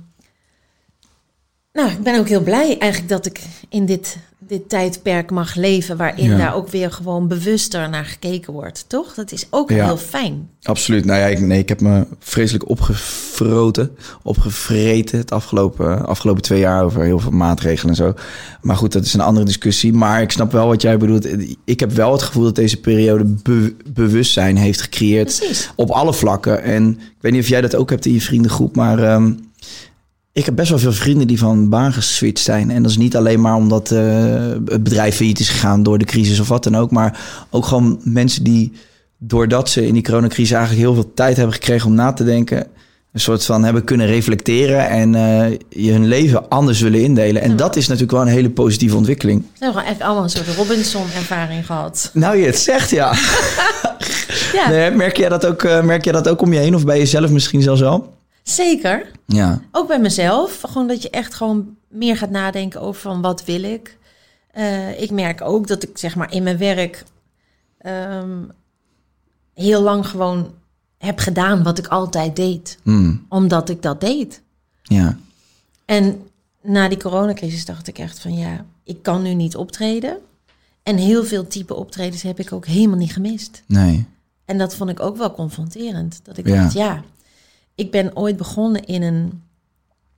nou, ik ben ook heel blij eigenlijk dat ik in dit, dit tijdperk mag leven, waarin ja. daar ook weer gewoon bewuster naar gekeken wordt, toch? Dat is ook ja. heel fijn. Absoluut. Nou ja, ik, nee, ik heb me vreselijk opgefroten, opgevreten het afgelopen, afgelopen twee jaar over heel veel maatregelen en zo. Maar goed, dat is een andere discussie. Maar ik snap wel wat jij bedoelt. Ik heb wel het gevoel dat deze periode be- bewustzijn heeft gecreëerd. Precies. Op alle vlakken. En ik weet niet of jij dat ook hebt in je vriendengroep, maar Um, ik heb best wel veel vrienden die van baan geswitcht zijn. En dat is niet alleen maar omdat uh, het bedrijf failliet is gegaan door de crisis of wat dan ook. Maar ook gewoon mensen die, doordat ze in die coronacrisis eigenlijk heel veel tijd hebben gekregen om na te denken, een soort van hebben kunnen reflecteren en uh, je hun leven anders willen indelen. En ja. dat is natuurlijk wel een hele positieve ontwikkeling. We hebben eigenlijk allemaal een soort Robinson-ervaring gehad. Nou, je het zegt, ja. ja. Nee, merk jij dat ook, uh, merk jij dat ook om je heen of bij jezelf misschien zelfs wel? Zeker. Ja. Ook bij mezelf. Gewoon dat je echt gewoon meer gaat nadenken over van wat wil ik. Uh, ik merk ook dat ik zeg maar in mijn werk um, heel lang gewoon heb gedaan wat ik altijd deed. Mm. Omdat ik dat deed. Ja. En na die coronacrisis dacht ik echt van ja, ik kan nu niet optreden. En heel veel type optredens heb ik ook helemaal niet gemist. Nee. En dat vond ik ook wel confronterend. Dat ik ja. dacht ja... Ik ben ooit begonnen in een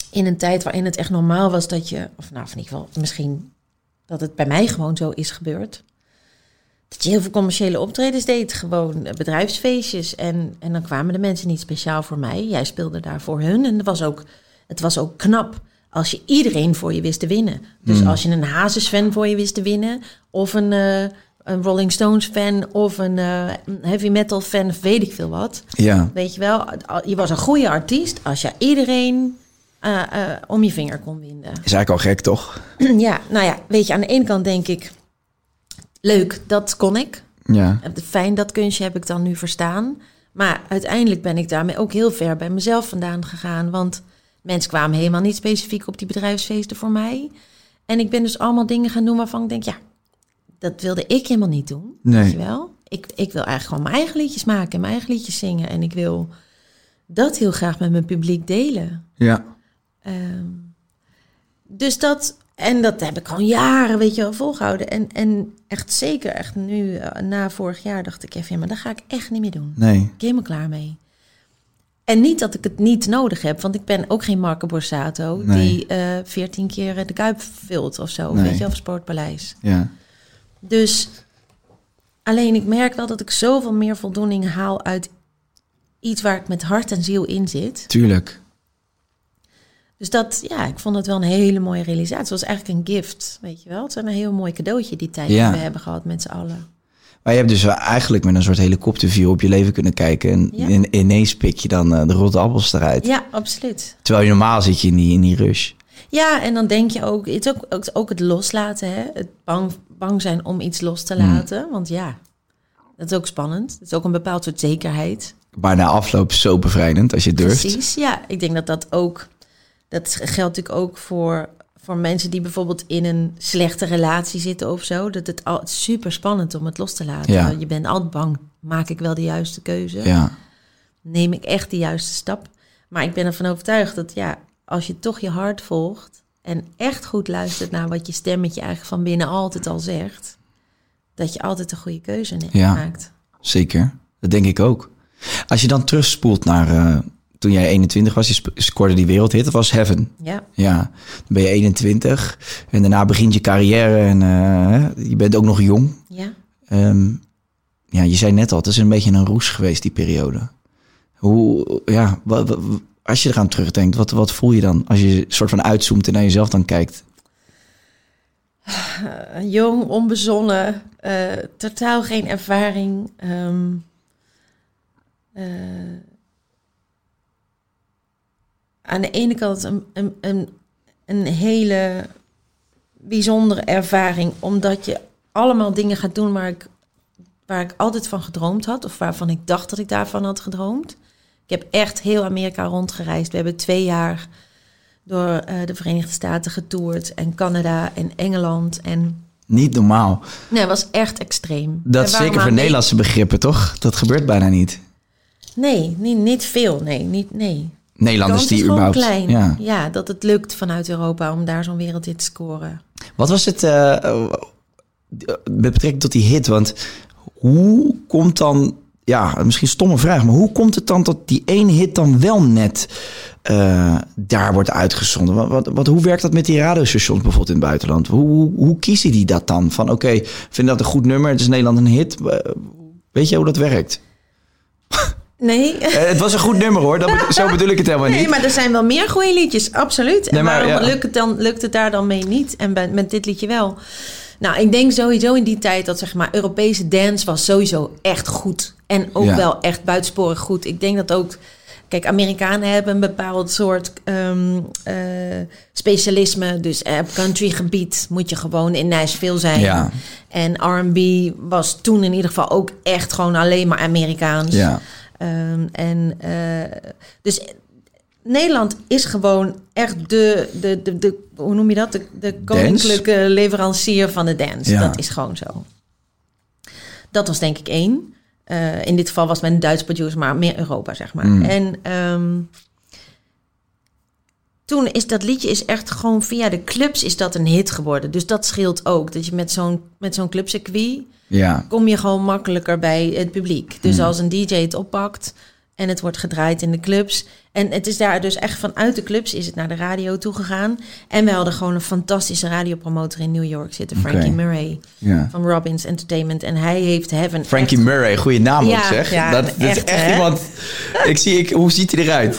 in een tijd waarin het echt normaal was dat je... of nou, in ieder geval misschien dat het bij mij gewoon zo is gebeurd... dat je heel veel commerciële optredens deed. Gewoon bedrijfsfeestjes. En, en dan kwamen de mensen niet speciaal voor mij. Jij speelde daar voor hun. En het was ook, het was ook knap als je iedereen voor je wist te winnen. Dus mm. als je een Hazes-fan voor je wist te winnen... of een, uh, een Rolling Stones-fan... of een uh, heavy metal-fan, of weet ik veel wat. Ja. Weet je wel, je was een goede artiest... als je iedereen uh, uh, om je vinger kon winden. Is eigenlijk al gek, toch? Ja, nou ja, weet je, aan de ene kant denk ik... leuk, dat kon ik. Ja. Fijn, dat kunstje heb ik dan nu verstaan. Maar uiteindelijk ben ik daarmee ook heel ver bij mezelf vandaan gegaan. Want mensen kwamen helemaal niet specifiek op die bedrijfsfeesten voor mij. En ik ben dus allemaal dingen gaan doen waarvan ik denk... ja, dat wilde ik helemaal niet doen. Nee. Weet je wel? Ik, ik wil eigenlijk gewoon mijn eigen liedjes maken en mijn eigen liedjes zingen. En ik wil dat heel graag met mijn publiek delen. Ja. Um, dus dat... En dat heb ik gewoon jaren, weet je wel, volgehouden. En, en echt zeker, echt nu, uh, na vorig jaar, dacht ik even... ja, maar dat ga ik echt niet meer doen. Nee. Ik ben helemaal klaar mee. En niet dat ik het niet nodig heb, want ik ben ook geen Marco Borsato... Nee. die uh, veertien keer de Kuip vult of zo, Nee. weet je wel, of Sportpaleis. Ja. Dus alleen ik merk wel dat ik zoveel meer voldoening haal uit iets waar ik met hart en ziel in zit... Tuurlijk. Dus dat, ja, ik vond het wel een hele mooie realisatie. Het was eigenlijk een gift, weet je wel. Het was een heel mooi cadeautje die tijd Ja. die we hebben gehad met z'n allen. Maar je hebt dus eigenlijk met een soort helikopterview op je leven kunnen kijken. En Ja. in, ineens pik je dan uh, de rotte appels eruit. Ja, absoluut. Terwijl je normaal zit je in die, in die rush. Ja, en dan denk je ook, het is ook, ook, ook het loslaten, hè. Het bang, bang zijn om iets los te laten. Mm. Want ja, dat is ook spannend. Het is ook een bepaald soort zekerheid. Maar na afloop zo bevrijdend als je durft. Precies, ja. Ik denk dat dat ook... Dat geldt natuurlijk ook voor, voor mensen die bijvoorbeeld in een slechte relatie zitten of zo. Dat het al super spannend om het los te laten. Ja. Je bent altijd bang. Maak ik wel de juiste keuze? Ja. Neem ik echt de juiste stap? Maar ik ben ervan overtuigd dat ja, als je toch je hart volgt en echt goed luistert naar wat je stemmetje eigenlijk van binnen altijd al zegt, dat je altijd een goede keuze ne- Ja. maakt. Zeker. Dat denk ik ook. Als je dan terugspoelt naar uh, toen jij eenentwintig was, je sp- scoorde die wereldhit, dat was Heaven. Ja. Ja, dan ben je eenentwintig en daarna begint je carrière en uh, je bent ook nog jong. Ja. Um, ja, je zei net al, het is een beetje een roes geweest, die periode. Hoe, ja, wat, wat, als je eraan terugdenkt, wat, wat voel je dan als je soort van uitzoomt en naar jezelf dan kijkt? Uh, jong, onbezonnen, uh, totaal geen ervaring. Um, uh, aan de ene kant een, een, een, een hele bijzondere ervaring, omdat je allemaal dingen gaat doen waar ik, waar ik altijd van gedroomd had, of waarvan ik dacht dat ik daarvan had gedroomd. Ik heb echt heel Amerika rondgereisd. We hebben twee jaar door uh, de Verenigde Staten getoerd en Canada en Engeland. En Niet normaal. nee, het was echt extreem. Dat is zeker voor Nederlandse begrippen, toch? Dat gebeurt bijna niet. Nee, niet, niet veel. Nee, niet, nee. Nederlanders De kans die is gewoon überhaupt... klein. Ja. Ja, dat het lukt vanuit Europa om daar zo'n wereldhit te scoren. Wat was het uh, met betrekking tot die hit? Want hoe komt dan... Ja, misschien een stomme vraag, maar hoe komt het dan dat die ene hit dan wel net uh, daar wordt uitgezonden? Wat, wat, wat, hoe werkt dat met die radiostations bijvoorbeeld in het buitenland? Hoe, hoe, hoe kiezen die dat dan? Van oké, okay, vind dat een goed nummer, het is Nederland een hit. Weet je hoe dat werkt? Nee. Uh, het was een goed nummer hoor, dat, zo bedoel ik het helemaal nee, niet. Nee, maar er zijn wel meer goede liedjes, absoluut. En nee, maar, waarom ja. lukt, het dan, lukt het daar dan mee niet? En bij, met dit liedje wel. Nou, ik denk sowieso in die tijd dat zeg maar Europese dance was sowieso echt goed. En ook ja. wel echt buitensporig goed. Ik denk dat ook... Kijk, Amerikanen hebben een bepaald soort um, uh, specialisme. Dus op uh, countrygebied moet je gewoon in Nashville zijn. Ja. En R en B was toen in ieder geval ook echt gewoon alleen maar Amerikaans. Ja. Um, en uh, dus Nederland is gewoon echt de, de, de, de hoe noem je dat? De, de koninklijke dance? Leverancier van de dance. Ja. Dat is gewoon zo. Dat was denk ik één. Uh, in dit geval was het met een Duits producer, maar meer Europa, zeg maar. Mm. En um, toen is dat liedje is echt gewoon via de clubs is dat een hit geworden. Dus dat scheelt ook. Dat je met zo'n, met zo'n clubcircuit... Ja. kom je gewoon makkelijker bij het publiek. Dus mm. als een D J het oppakt En het wordt gedraaid in de clubs. En het is daar dus echt vanuit de clubs is het naar de radio toegegaan. En we hadden gewoon een fantastische radiopromotor in New York zitten. Frankie okay. Murray ja. van Robbins Entertainment. En hij heeft Heaven... Frankie echt... Murray, goede naam ja, ook zeg. Ja, dat, dat echt, is echt hè? iemand... ik zie, ik, hoe ziet hij eruit?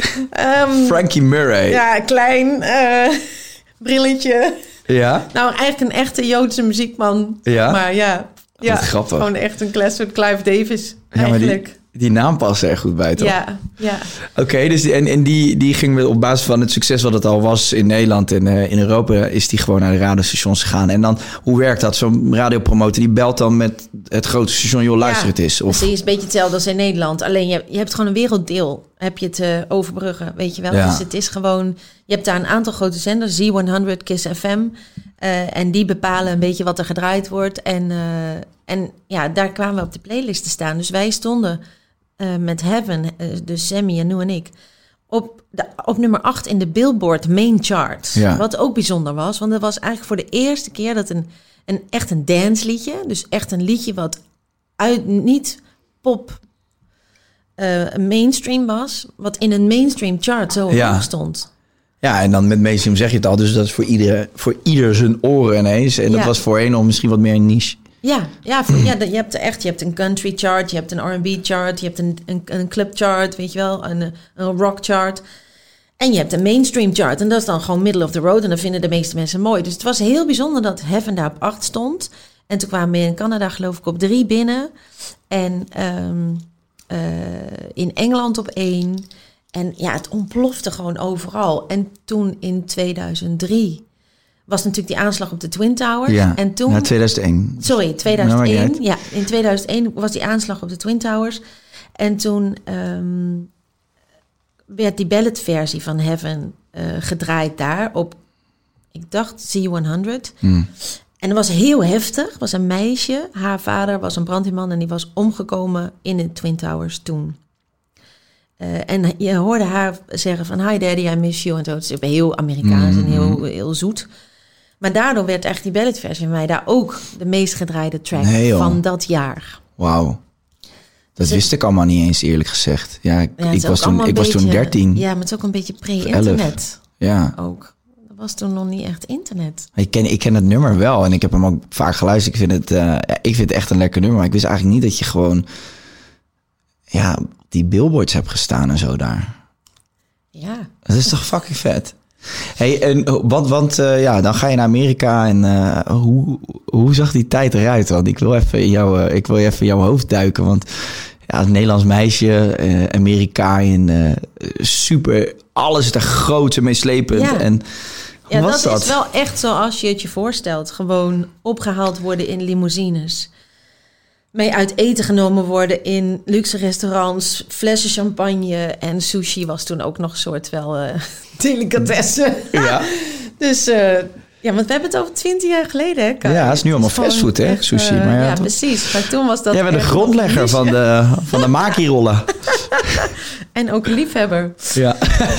Um, Frankie Murray. Ja, klein, uh, brilletje. Ja? Nou, eigenlijk een echte Joodse muziekman. Ja? Maar ja, ja grappig. Gewoon echt een classic Clive Davis ja, eigenlijk. Maar die, die naam past er goed bij, toch? Ja, ja. Oké, okay, dus die, en, en die, die ging op basis van het succes wat het al was in Nederland en uh, in Europa, is die gewoon naar de radiostations gegaan. En dan, hoe werkt dat? Zo'n radiopromotor die belt dan met het grote station, joh, luister ja, het eens. Of... Dus het is een beetje hetzelfde als in Nederland. Alleen je, je hebt gewoon een werelddeel, heb je het uh, overbruggen, weet je wel. Ja. Dus het is gewoon, je hebt daar een aantal grote zenders, Z honderd, Kiss F M. Uh, en die bepalen een beetje wat er gedraaid wordt. En, uh, en ja, daar kwamen we op de playlist te staan. Dus wij stonden uh, met Heaven, uh, dus Sammy en Nu en ik, op, de, op nummer acht in de Billboard Main Chart. Ja. Wat ook bijzonder was, want dat was eigenlijk voor de eerste keer dat een, een echt een dansliedje, dus echt een liedje wat uit niet pop uh, mainstream was, wat in een mainstream chart zo ja. hoog stond. Ja, en dan met mainstream zeg je het al. Dus dat is voor ieder, voor ieder zijn oren ineens. En dat ja. was voorheen nog misschien wat meer een niche. Ja, ja, voor, ja, je hebt echt, je hebt een country chart, je hebt een R en B chart, je hebt een, een, een club chart, weet je wel, een, een rock chart. En je hebt een mainstream chart. En dat is dan gewoon middle of the road. En dat vinden de meeste mensen mooi. Dus het was heel bijzonder dat Heaven daar op acht stond. En toen kwamen we in Canada geloof ik op drie binnen. En um, uh, in Engeland op één. En ja, het ontplofte gewoon overal. En toen in tweeduizend drie was natuurlijk die aanslag op de Twin Towers. Ja, en toen, na tweeduizend één. Sorry, tweeduizend één. Nou, ja, in tweeduizend één was die aanslag op de Twin Towers. En toen um, werd die balladversie van Heaven uh, gedraaid daar op, ik dacht, Z honderd. Hmm. En dat was heel heftig. Het was een meisje. Haar vader was een brandweerman en die was omgekomen in de Twin Towers toen. Uh, en je hoorde haar zeggen van hi daddy, I miss you. En zo. Het is heel Amerikaans mm. en heel, heel zoet. Maar daardoor werd echt die balladversie van mij daar ook de meest gedraaide track nee, van dat jaar. Wauw. Dat dus wist het, ik allemaal niet eens, eerlijk gezegd. Ja, ik, ja, ik, was, toen, ik was toen dertien. Ja, maar het is ook een beetje pre-internet. Ja. Ook. Dat was toen nog niet echt internet. Ik ken, ik ken het nummer wel en ik heb hem ook vaak geluisterd. Ik vind het, uh, ja, ik vind het echt een lekker nummer. Maar ik wist eigenlijk niet dat je gewoon ja, die billboards hebt gestaan en zo daar. Ja. Dat is toch fucking vet. Hey, en, want want uh, ja, dan ga je naar Amerika en uh, hoe, hoe zag die tijd eruit? Want ik wil even in jouw, uh, ik wil even in jouw hoofd duiken, want ja, als Nederlands meisje, uh, Amerika en uh, super, alles is er groot en meeslepend. Ja. En hoe ja, was dat, dat is wel echt zoals je het je voorstelt. Gewoon opgehaald worden in limousines. Mee uit eten genomen worden in luxe restaurants, flessen champagne en sushi was toen ook nog een soort wel uh, delicatesse. Ja. Dus uh, ja, want we hebben het over twintig jaar geleden, hè? Kai? Ja, het is nu allemaal fastfood, hè? Echt, Sushi. Uh, Maar ja, ja toch? Precies. Maar toen was dat. Jij bent de grondlegger van de, van de maki-rollen. En ook liefhebber. Ja.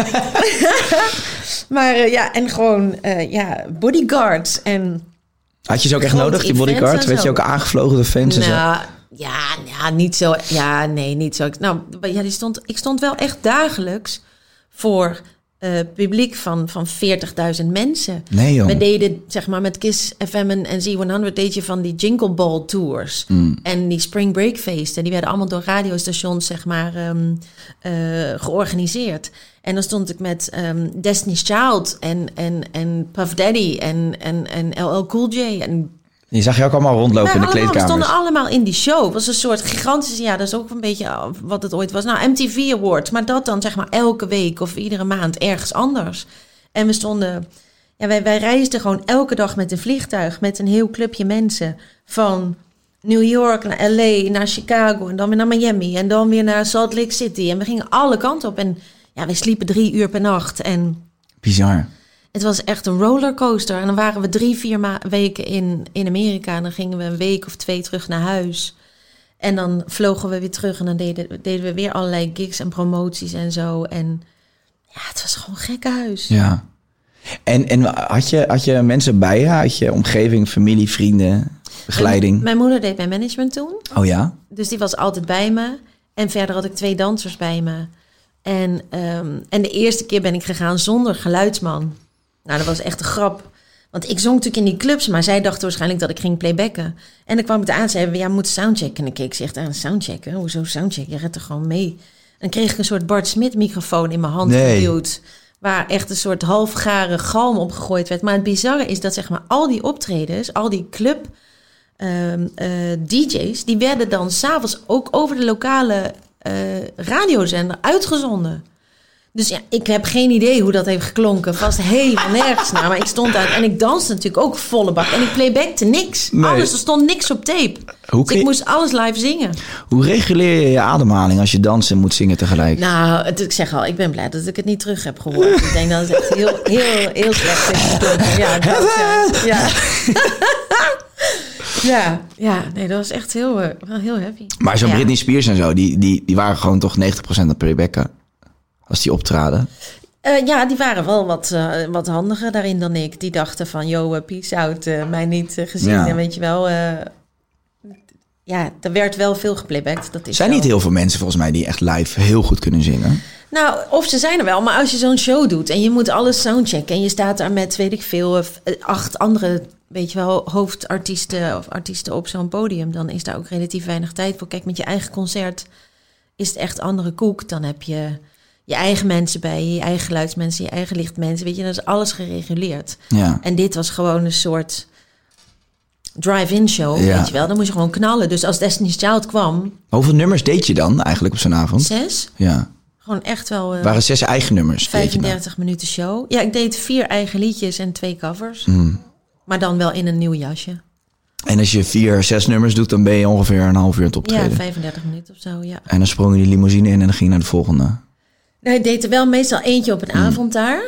Maar uh, ja, en gewoon uh, ja, bodyguards en. Had je ze ook echt nodig, die bodyguards? Werd je ook aangevlogen door fans en nou, zo? Ja, ja, niet zo. Ja, nee, niet zo. Nou, ja, die stond, ik stond wel echt dagelijks voor uh, publiek van, van veertigduizend mensen. Nee, joh. We deden, zeg maar, met Kiss F M en Z honderd deed je van die Jingle Ball tours. Mm. En die Spring Break feesten. Die werden allemaal door radiostations, zeg maar, um, uh, georganiseerd. En dan stond ik met um, Destiny's Child en, en, en Puff Daddy en, en, en L L Cool J. En die zag je ook allemaal rondlopen nou, in de allemaal, kleedkamers. We stonden allemaal in die show. Het was een soort gigantische, ja, dat is ook een beetje wat het ooit was. Nou, M T V Awards, maar dat dan zeg maar elke week of iedere maand ergens anders. En we stonden, ja, wij, wij reisden gewoon elke dag met een vliegtuig met een heel clubje mensen van New York naar L A, naar Chicago en dan weer naar Miami en dan weer naar Salt Lake City. En we gingen alle kanten op en ja, we sliepen drie uur per nacht. En bizar. Het was echt een rollercoaster. En dan waren we drie, vier ma- weken in, in Amerika. En dan gingen we een week of twee terug naar huis. En dan vlogen we weer terug. En dan deden, deden we weer allerlei gigs en promoties en zo. En ja, het was gewoon gekkenhuis. Ja. En, en had, je, had je mensen bij je? Had je omgeving, familie, vrienden, begeleiding? Mijn, mijn moeder deed mijn management toen. Oh ja? Dus die was altijd bij me. En verder had ik twee dansers bij me. En, um, en de eerste keer ben ik gegaan zonder geluidsman. Nou, dat was echt een grap. Want ik zong natuurlijk in die clubs, maar zij dachten waarschijnlijk dat ik ging playbacken. En dan kwam ik aan en zei, ja, we moeten soundchecken. En ik keek zich aan, soundchecken? Hoezo soundchecken? Je gaat er gewoon mee. En dan kreeg ik een soort Bart Smit microfoon in mijn hand nee. geduwd. Waar echt een soort halfgare galm op gegooid werd. Maar het bizarre is dat zeg maar al die optredens, al die club uh, uh, D J's, die werden dan s'avonds ook over de lokale uh, radiozender uitgezonden. Dus ja, ik heb geen idee hoe dat heeft geklonken. Vast helemaal nergens naar. Maar ik stond uit en ik danste natuurlijk ook volle bak. En ik playbackte niks. Nee. Alles, er stond niks op tape. Hoe dus ik moest alles live zingen. Hoe reguleer je je ademhaling als je danst en moet zingen tegelijk? Nou, het, ik zeg al, ik ben blij dat ik het niet terug heb gehoord. Ik denk dat het echt heel, heel, heel slecht heeft geklonken. Ja, dat, ja. Ja. Ja, ja, nee, dat was echt heel, heel heavy. Maar zo'n ja. Britney Spears en zo, die, die, die waren gewoon toch negentig procent aan playbacken? Als die optraden? Uh, ja, die waren wel wat, uh, wat handiger daarin dan ik. Die dachten van, yo, uh, peace out, uh, mij niet uh, gezien. Ja. En weet je wel, uh, ja, er werd wel veel geplaybacked. Dat is zijn wel. Niet heel veel mensen volgens mij die echt live heel goed kunnen zingen? Nou, of ze zijn er wel, maar als je zo'n show doet en je moet alles soundchecken en je staat daar met, weet ik veel, acht andere, weet je wel, hoofdartiesten of artiesten op zo'n podium, dan is daar ook relatief weinig tijd voor. Kijk, met je eigen concert is het echt andere koek. Dan heb je je eigen mensen bij, je eigen geluidsmensen, je eigen lichtmensen. Weet je, dat is alles gereguleerd. Ja. En dit was gewoon een soort drive-in show, ja. Weet je wel. Dan moest je gewoon knallen. Dus als Destiny's Child kwam... Hoeveel nummers deed je dan eigenlijk op zo'n avond? Zes. Ja. Gewoon echt wel... Uh, waren zes eigen nummers? vijfendertig minuten show. Ja, ik deed vier eigen liedjes en twee covers. Mm. Maar dan wel in een nieuw jasje. En als je vier, zes nummers doet, dan ben je ongeveer een half uur aan het optreden. Ja, vijfendertig minuten of zo, ja. En dan sprong je die limousine in en dan ging je naar de volgende. Nee, ik deed er wel meestal eentje op een mm. avond daar.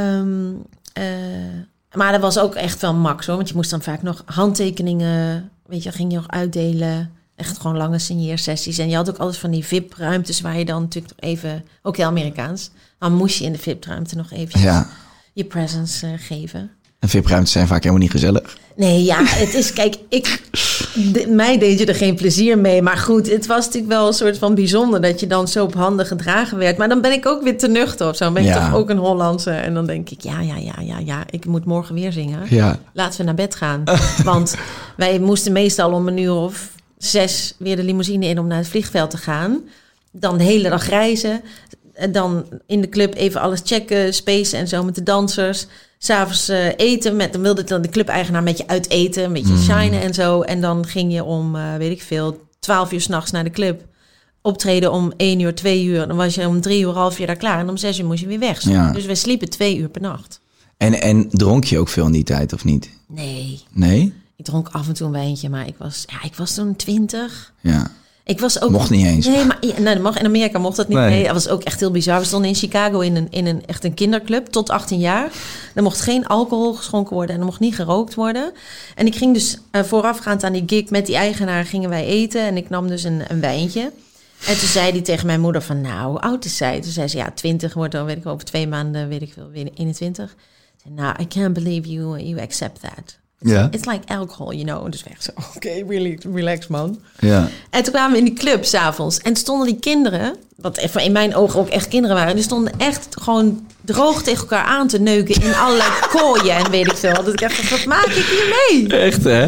Um, uh, maar dat was ook echt wel max hoor. Want je moest dan vaak nog handtekeningen, weet je, ging je nog uitdelen. Echt gewoon lange signeersessies. En je had ook alles van die V I P-ruimtes waar je dan natuurlijk nog even, ook heel Amerikaans, dan moest je in de V I P-ruimte nog even ja. je presence uh, geven. En V I P-ruimtes zijn vaak helemaal niet gezellig. Nee, ja, het is, kijk, ik, de, mij deed je er geen plezier mee. Maar goed, het was natuurlijk wel een soort van bijzonder dat je dan zo op handen gedragen werd. Maar dan ben ik ook weer te nuchter of zo. Dan ben ik ja. toch ook een Hollandse. En dan denk ik, ja, ja, ja, ja, ja, ik moet morgen weer zingen. Ja. Laten we naar bed gaan. Want wij moesten meestal om een uur of zes weer de limousine in om naar het vliegveld te gaan. Dan de hele dag reizen. En dan in de club even alles checken, spacen en zo met de dansers. 's Avonds uh, eten, met, dan wilde dan de clubeigenaar met je uit eten, een beetje mm. shinen en zo. En dan ging je om, uh, weet ik veel, twaalf uur 's nachts naar de club. Optreden om één uur, twee uur. Dan was je om drie uur, half uur daar klaar. En om zes uur moest je weer weg. Ja. Dus we sliepen twee uur per nacht. En, en dronk je ook veel in die tijd, of niet? Nee. Nee? Ik dronk af en toe een wijntje, maar ik was, ja, ik was toen twintig. Ja. Ik was ook, mocht niet eens. Nee, maar ja, nou, mag, in Amerika mocht dat niet. Nee. nee, dat was ook echt heel bizar. We stonden in Chicago in een, in een echt een kinderclub tot achttien jaar. Er mocht geen alcohol geschonken worden en er mocht niet gerookt worden. En ik ging dus uh, voorafgaand aan die gig met die eigenaar gingen wij eten. En ik nam dus een, een wijntje. En toen zei hij tegen mijn moeder van, nou, hoe oud is zij? Toen zei ze, ja, twintig wordt dan, weet ik over twee maanden, weet ik veel, eenentwintig. Zei, nou, I can't believe you, you accept that. Ja. It's like alcohol, you know. Dus weg zo, oké, okay, really, relax, man. Ja. En toen kwamen we in die club s'avonds. En stonden die kinderen, wat even in mijn ogen ook echt kinderen waren, die stonden echt gewoon droog tegen elkaar aan te neuken in allerlei kooien en weet ik veel. Dat ik echt, wat maak ik hier mee? Echt, hè?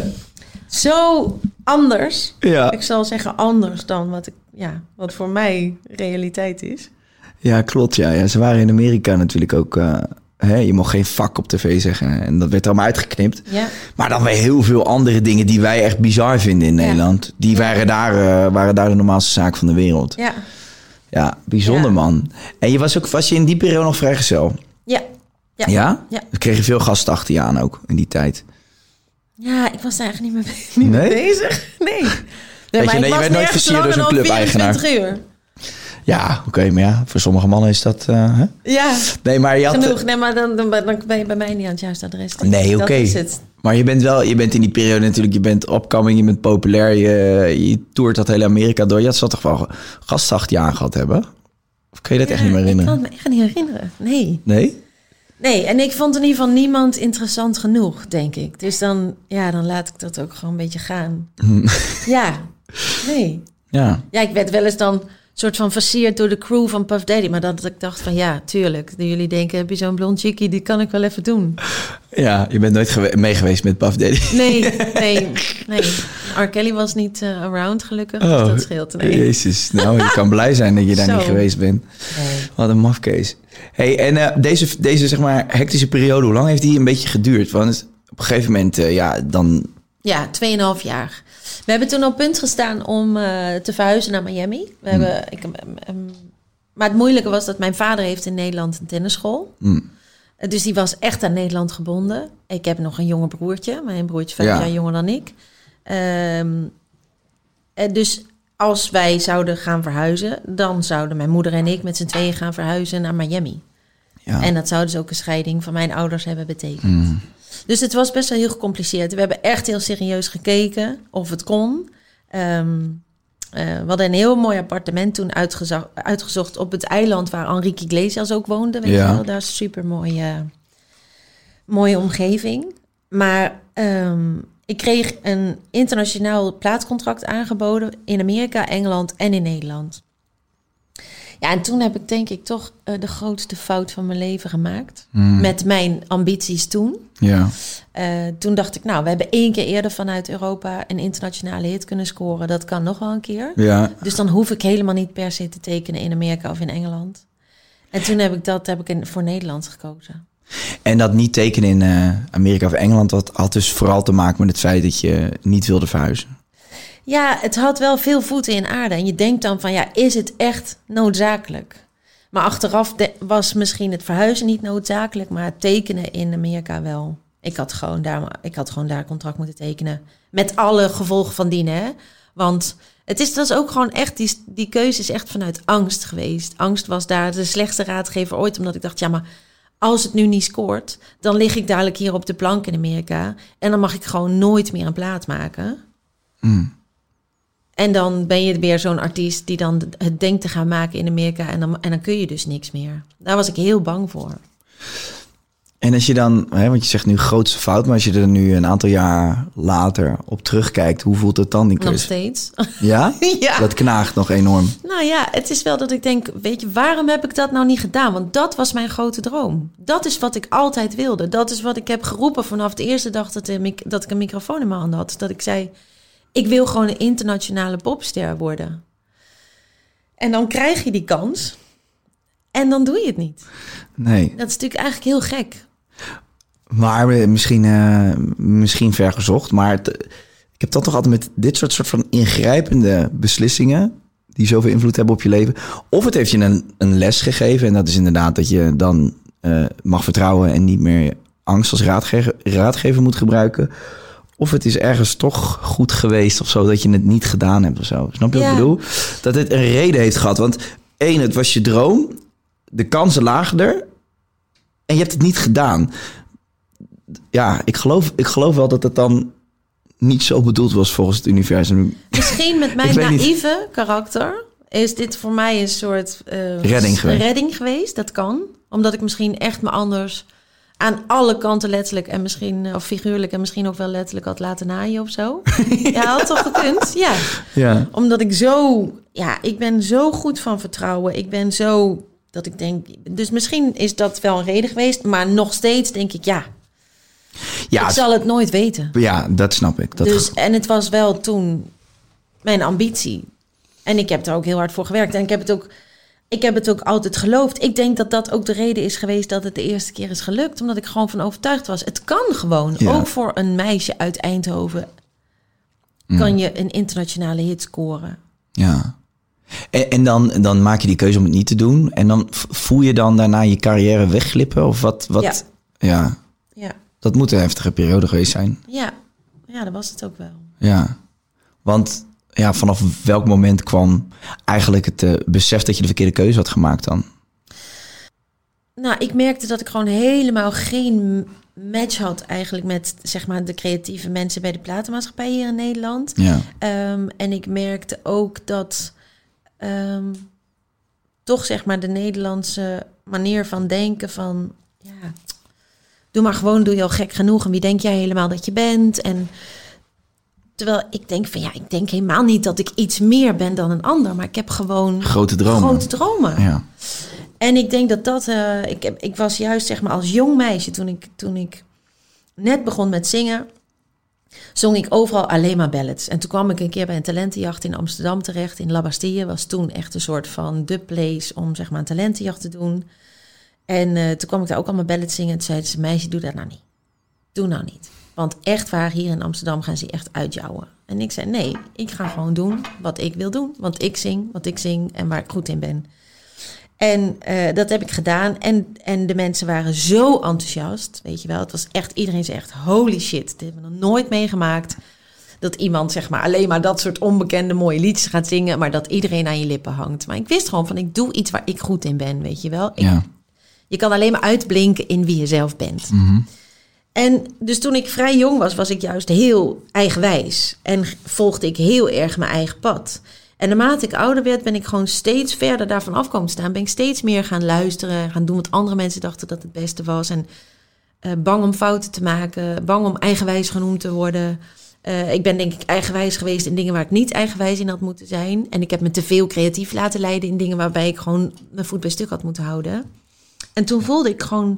Zo anders. Ja. Ik zal zeggen anders dan wat, ik, ja, wat voor mij realiteit is. Ja, klopt, ja. ja ze waren in Amerika natuurlijk ook... Uh... He, je mocht geen fuck op tv zeggen. En dat werd er allemaal uitgeknipt. Ja. Maar dan weer heel veel andere dingen die wij echt bizar vinden in Nederland. Ja. Die waren, ja. daar, uh, waren daar de normaalste zaak van de wereld. Ja, ja bijzonder ja. man. En je was ook was je in die periode nog vrijgezel? Ja. Ja? Ja? Ja. Dus kreeg je veel gasten achter je aan ook in die tijd? Ja, ik was daar eigenlijk niet mee, niet nee? mee bezig. Nee. nee Weet maar je, nee, je werd nooit versierd door zo'n clubeigenaar. Uur. Ja, oké, okay, maar ja, voor sommige mannen is dat... Uh, hè? Ja, nee, maar je had, genoeg. Nee, maar dan, dan, dan ben je bij mij niet aan het juiste adres. Nee, oké. Okay. Maar je bent wel, je bent in die periode natuurlijk, je bent opkoming, je bent populair, je, je toert dat hele Amerika door. Je had ze toch wel gasten achter je aangehad hebben? Of kun je dat ja, echt niet meer herinneren? Ik kan het me echt niet herinneren, nee. Nee? Nee, en ik vond in ieder geval niemand interessant genoeg, denk ik. Dus dan, ja, dan laat ik dat ook gewoon een beetje gaan. ja, nee. Ja. Ja, ik werd wel eens dan soort van versierd door de crew van Puff Daddy. Maar dat ik dacht van ja, tuurlijk. Jullie denken, heb je zo'n blond chickie, die kan ik wel even doen. Ja, je bent nooit gewe- mee geweest met Puff Daddy. Nee, nee, nee. R. Kelly was niet uh, around gelukkig, oh, dus dat scheelt. Nee. Jezus, nou, je kan blij zijn dat je daar Zo. niet geweest bent. Nee. Wat een mafkees. Hey, en uh, deze, deze zeg maar hectische periode, hoe lang heeft die een beetje geduurd? Want op een gegeven moment, uh, ja, dan... Ja, tweeënhalf jaar. We hebben toen op punt gestaan om uh, te verhuizen naar Miami. We hmm. hebben, ik, um, maar het moeilijke was dat mijn vader heeft in Nederland een tennisschool. Hmm. Dus die was echt aan Nederland gebonden. Ik heb nog een jonger broertje. Mijn broertje vijf ja. jaar jonger dan ik. Um, dus als wij zouden gaan verhuizen, dan zouden mijn moeder en ik met z'n tweeën gaan verhuizen naar Miami. Ja. En dat zou dus ook een scheiding van mijn ouders hebben betekend. Hmm. Dus het was best wel heel gecompliceerd. We hebben echt heel serieus gekeken of het kon. Um, uh, we hadden een heel mooi appartement toen uitgezo- uitgezocht op het eiland waar Enrique Iglesias ook woonde. Weet ja. je wel? Daar is een super mooie, mooie omgeving. Maar um, ik kreeg een internationaal plaatscontract aangeboden in Amerika, Engeland en in Nederland. Ja, en toen heb ik denk ik toch uh, de grootste fout van mijn leven gemaakt. Mm. Met mijn ambities toen. Ja. Uh, toen dacht ik, nou, we hebben één keer eerder vanuit Europa een internationale hit kunnen scoren. Dat kan nog wel een keer. Ja. Dus dan hoef ik helemaal niet per se te tekenen in Amerika of in Engeland. En toen heb ik dat heb ik in, voor Nederland gekozen. En dat niet tekenen in uh, Amerika of Engeland, dat had dus vooral te maken met het feit dat je niet wilde verhuizen. Ja, het had wel veel voeten in aarde. En je denkt dan van, ja, is het echt noodzakelijk? Maar achteraf de, was misschien het verhuizen niet noodzakelijk, maar het tekenen in Amerika wel. Ik had gewoon daar, ik had gewoon daar een contract moeten tekenen. Met alle gevolgen van dien, hè? Want het is, dat is ook gewoon echt, die, die keuze is echt vanuit angst geweest. Angst was daar de slechtste raadgever ooit, omdat ik dacht, ja, maar als het nu niet scoort, dan lig ik dadelijk hier op de plank in Amerika. En dan mag ik gewoon nooit meer een plaat maken. Mm. En dan ben je weer zo'n artiest die dan het denkt te gaan maken in Amerika. En dan, en dan kun je dus niks meer. Daar was ik heel bang voor. En als je dan, hè, want je zegt nu grootste fout, maar als je er nu een aantal jaar later op terugkijkt, hoe voelt het dan? Die nog steeds. Ja? Ja? Dat knaagt nog enorm. Nou ja, het is wel dat ik denk, weet je, waarom heb ik dat nou niet gedaan? Want dat was mijn grote droom. Dat is wat ik altijd wilde. Dat is wat ik heb geroepen vanaf de eerste dag dat, de, dat ik een microfoon in mijn handen had. Dat ik zei, ik wil gewoon een internationale popster worden. En dan krijg je die kans. En dan doe je het niet. Nee. Dat is natuurlijk eigenlijk heel gek. Maar misschien, uh, misschien ver gezocht. Maar het, ik heb dan toch altijd met dit soort, soort van ingrijpende beslissingen, die zoveel invloed hebben op je leven. Of het heeft je een, een les gegeven. En dat is inderdaad dat je dan uh, mag vertrouwen en niet meer angst als raadgever, raadgever moet gebruiken. Of het is ergens toch goed geweest of zo, dat je het niet gedaan hebt of zo. Snap je ja. wat ik bedoel? Dat het een reden heeft gehad. Want één, het was je droom. De kansen lagen er. En je hebt het niet gedaan. Ja, ik geloof, ik geloof wel dat het dan niet zo bedoeld was volgens het universum. Misschien met mijn naïeve niet. karakter is dit voor mij een soort uh, redding, geweest. redding geweest. Dat kan. Omdat ik misschien echt me anders aan alle kanten letterlijk en misschien, of figuurlijk en misschien ook wel letterlijk had laten naaien of zo. Ja, had toch gekund? Ja. ja. Omdat ik zo, ja, ik ben zo goed van vertrouwen. Ik ben zo, dat ik denk, dus misschien is dat wel een reden geweest, maar nog steeds denk ik, ja, ja ik zal het nooit weten. Ja, dat snap ik. Dat dus, en het was wel toen mijn ambitie. En ik heb er ook heel hard voor gewerkt. En ik heb het ook, ik heb het ook altijd geloofd. Ik denk dat dat ook de reden is geweest dat het de eerste keer is gelukt. Omdat ik gewoon van overtuigd was. Het kan gewoon. Ja. Ook voor een meisje uit Eindhoven mm. kan je een internationale hit scoren. Ja. En, en dan, dan maak je die keuze om het niet te doen. En dan voel je dan daarna je carrière wegglippen? Of wat? wat? Ja. ja. Ja. Dat moet een heftige periode geweest zijn. Ja. Ja, dat was het ook wel. Ja. Want ja, vanaf welk moment kwam eigenlijk het uh, besef dat je de verkeerde keuze had gemaakt dan? Nou, ik merkte dat ik gewoon helemaal geen match had eigenlijk met, zeg maar, de creatieve mensen bij de platenmaatschappij hier in Nederland. Ja. Um, en ik merkte ook dat um, toch, zeg maar, de Nederlandse manier van denken van, ja, doe maar gewoon, doe je al gek genoeg en wie denk jij helemaal dat je bent? En Terwijl ik denk van ja, ik denk helemaal niet dat ik iets meer ben dan een ander. Maar ik heb gewoon grote dromen. Grote dromen. Ja. En ik denk dat dat... Uh, ik, heb, ik was juist zeg maar als jong meisje, toen ik, toen ik net begon met zingen, zong ik overal alleen maar ballads. En toen kwam ik een keer bij een talentenjacht in Amsterdam terecht. In La Bastille was toen echt een soort van de place om zeg maar een talentenjacht te doen. En uh, toen kwam ik daar ook allemaal ballads zingen. En toen zei ze, meisje, doe dat nou niet. Doe nou niet. Want echt waar, hier in Amsterdam gaan ze echt uitjouwen. En ik zei, nee, ik ga gewoon doen wat ik wil doen. Want ik zing wat ik zing en waar ik goed in ben. En uh, dat heb ik gedaan. En, en de mensen waren zo enthousiast, weet je wel. Het was echt, iedereen zei echt, holy shit, dit hebben we nog nooit meegemaakt. Dat iemand zeg maar alleen maar dat soort onbekende mooie liedjes gaat zingen, maar dat iedereen aan je lippen hangt. Maar ik wist gewoon van, ik doe iets waar ik goed in ben, weet je wel. Ik, ja. Je kan alleen maar uitblinken in wie je zelf bent. Mm-hmm. En dus toen ik vrij jong was, was ik juist heel eigenwijs. En volgde ik heel erg mijn eigen pad. En naarmate ik ouder werd, ben ik gewoon steeds verder daarvan af komen staan. Ben ik steeds meer gaan luisteren, gaan doen wat andere mensen dachten dat het beste was. En uh, bang om fouten te maken, bang om eigenwijs genoemd te worden. Uh, ik ben denk ik eigenwijs geweest in dingen waar ik niet eigenwijs in had moeten zijn. En ik heb me te veel creatief laten leiden in dingen waarbij ik gewoon mijn voet bij stuk had moeten houden. En toen voelde ik gewoon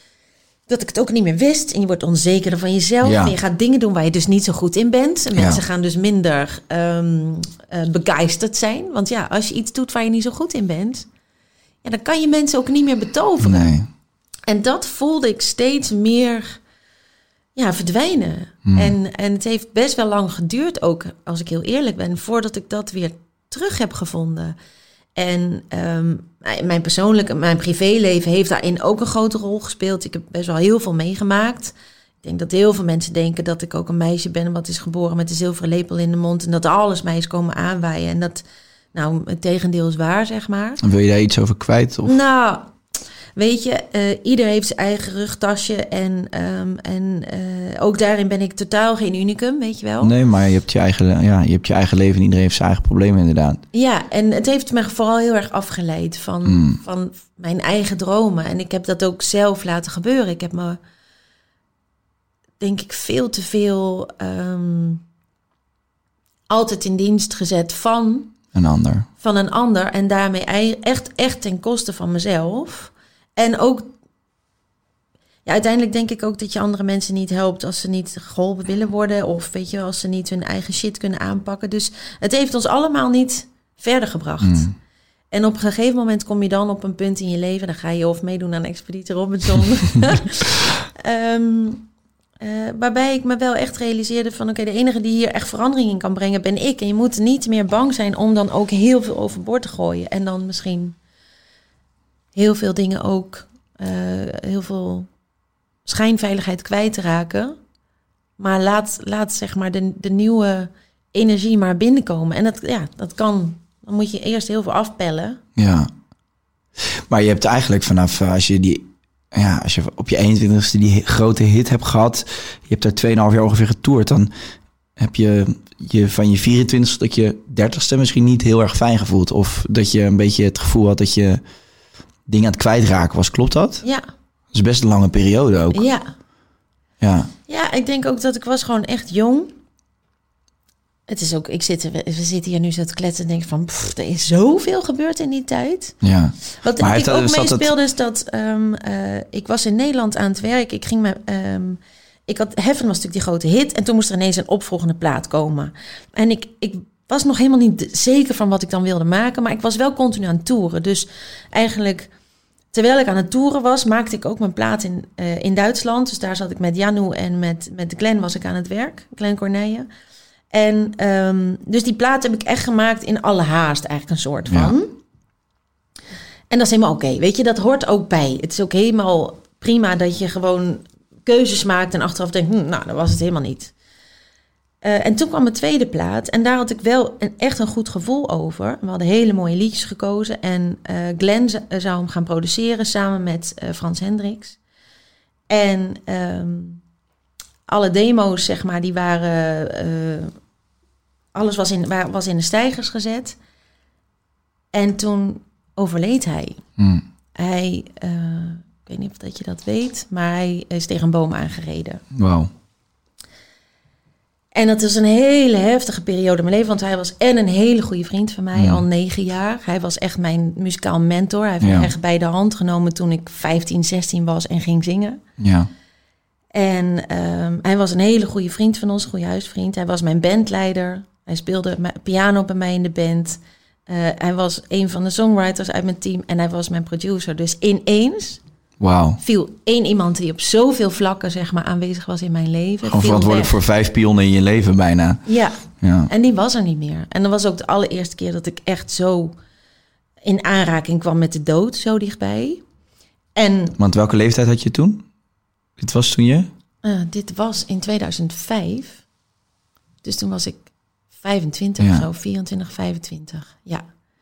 dat ik het ook niet meer wist. En je wordt onzekerder van jezelf. Ja. En je gaat dingen doen waar je dus niet zo goed in bent. En mensen Ja. gaan dus minder um, uh, begeisterd zijn. Want ja, als je iets doet waar je niet zo goed in bent, ja, dan kan je mensen ook niet meer betoveren. Nee. En dat voelde ik steeds meer ja, verdwijnen. Hmm. En, en het heeft best wel lang geduurd ook, als ik heel eerlijk ben, voordat ik dat weer terug heb gevonden. En um, mijn persoonlijke, mijn privéleven heeft daarin ook een grote rol gespeeld. Ik heb best wel heel veel meegemaakt. Ik denk dat heel veel mensen denken dat ik ook een meisje ben wat is geboren met een zilveren lepel in de mond en dat alles mij is komen aanwaaien. En dat, nou, het tegendeel is waar, zeg maar. Wil je daar iets over kwijt? Of? Nou, weet je, uh, ieder heeft zijn eigen rugtasje. En, um, en uh, ook daarin ben ik totaal geen unicum, weet je wel. Nee, maar je hebt je eigen, ja, je hebt je eigen leven en iedereen heeft zijn eigen problemen inderdaad. Ja, en het heeft me vooral heel erg afgeleid van, Mm. van mijn eigen dromen. En ik heb dat ook zelf laten gebeuren. Ik heb me, denk ik, veel te veel um, altijd in dienst gezet van Een ander. van een ander en daarmee echt, echt ten koste van mezelf. En ook, ja, uiteindelijk denk ik ook dat je andere mensen niet helpt als ze niet geholpen willen worden of weet je, als ze niet hun eigen shit kunnen aanpakken. Dus het heeft ons allemaal niet verder gebracht. Mm. En op een gegeven moment kom je dan op een punt in je leven, dan ga je of meedoen aan Expeditie Robinson. um, Uh, waarbij ik me wel echt realiseerde van oké, okay, de enige die hier echt verandering in kan brengen ben ik. En je moet niet meer bang zijn om dan ook heel veel overboord te gooien. En dan misschien heel veel dingen ook, uh, heel veel schijnveiligheid kwijt te raken. Maar laat, laat zeg maar de, de nieuwe energie maar binnenkomen. En dat, ja, dat kan. Dan moet je eerst heel veel afpellen. Ja. Maar je hebt eigenlijk vanaf, als je die... Ja, als je op je eenentwintigste die grote hit hebt gehad, je hebt daar tweeënhalf jaar ongeveer getoerd, dan heb je je van je vierentwintigste tot je dertigste misschien niet heel erg fijn gevoeld. Of dat je een beetje het gevoel had dat je dingen aan het kwijtraken was. Klopt dat? Ja. Dat is best een lange periode ook. Ja. Ja. Ja, ik denk ook dat ik was gewoon echt jong. Het is ook, ik zit, we zitten hier nu zo te kletsen en denk van, pff, er is zoveel gebeurd in die tijd. Ja. Wat Maar ik heeft, ook dus dat meespeelde is dat um, uh, ik was in Nederland aan het werk. Ik ging me, um, ik had Heaven was natuurlijk die grote hit en toen moest er ineens een opvolgende plaat komen. En ik, ik was nog helemaal niet zeker van wat ik dan wilde maken, maar ik was wel continu aan het toeren. Dus eigenlijk, terwijl ik aan het toeren was, maakte ik ook mijn plaat in, uh, in Duitsland. Dus daar zat ik met Janu en met, met Glenn was ik aan het werk, Glenn Corneille. En um, dus die plaat heb ik echt gemaakt in alle haast, eigenlijk een soort van. Ja. En dat is helemaal oké, okay. Weet je, dat hoort ook bij. Het is ook helemaal prima dat je gewoon keuzes maakt en achteraf denkt, hm, nou, dat was het helemaal niet. Uh, en toen kwam mijn tweede plaat en daar had ik wel een, echt een goed gevoel over. We hadden hele mooie liedjes gekozen en uh, Glenn z- zou hem gaan produceren samen met uh, Frans Hendricks. En um, alle demo's, zeg maar, die waren... Uh, alles was in, was in de steigers gezet. En toen overleed hij. Hmm. Hij, uh, ik weet niet of dat je dat weet, maar hij is tegen een boom aangereden. Wauw. En dat is een hele heftige periode in mijn leven. Want hij was en een hele goede vriend van mij, ja. al negen jaar. Hij was echt mijn muzikaal mentor. Hij heeft ja. me echt bij de hand genomen toen ik vijftien, zestien was en ging zingen. Ja. En um, hij was een hele goede vriend van ons, een goede huisvriend. Hij was mijn bandleider. Hij speelde piano bij mij in de band. Uh, hij was een van de songwriters uit mijn team. En hij was mijn producer. Dus ineens... Wauw. Viel één iemand die op zoveel vlakken zeg maar aanwezig was in mijn leven. Gewoon verantwoordelijk voor vijf pionnen in je leven bijna. Ja. ja, en die was er niet meer. En dat was ook de allereerste keer dat ik echt zo in aanraking kwam met de dood, zo dichtbij. En, Want welke leeftijd had je toen? Dit was toen je? Uh, dit was in tweeduizend vijf. Dus toen was ik vijfentwintig ja. of zo, vierentwintig, vijfentwintig. Ja.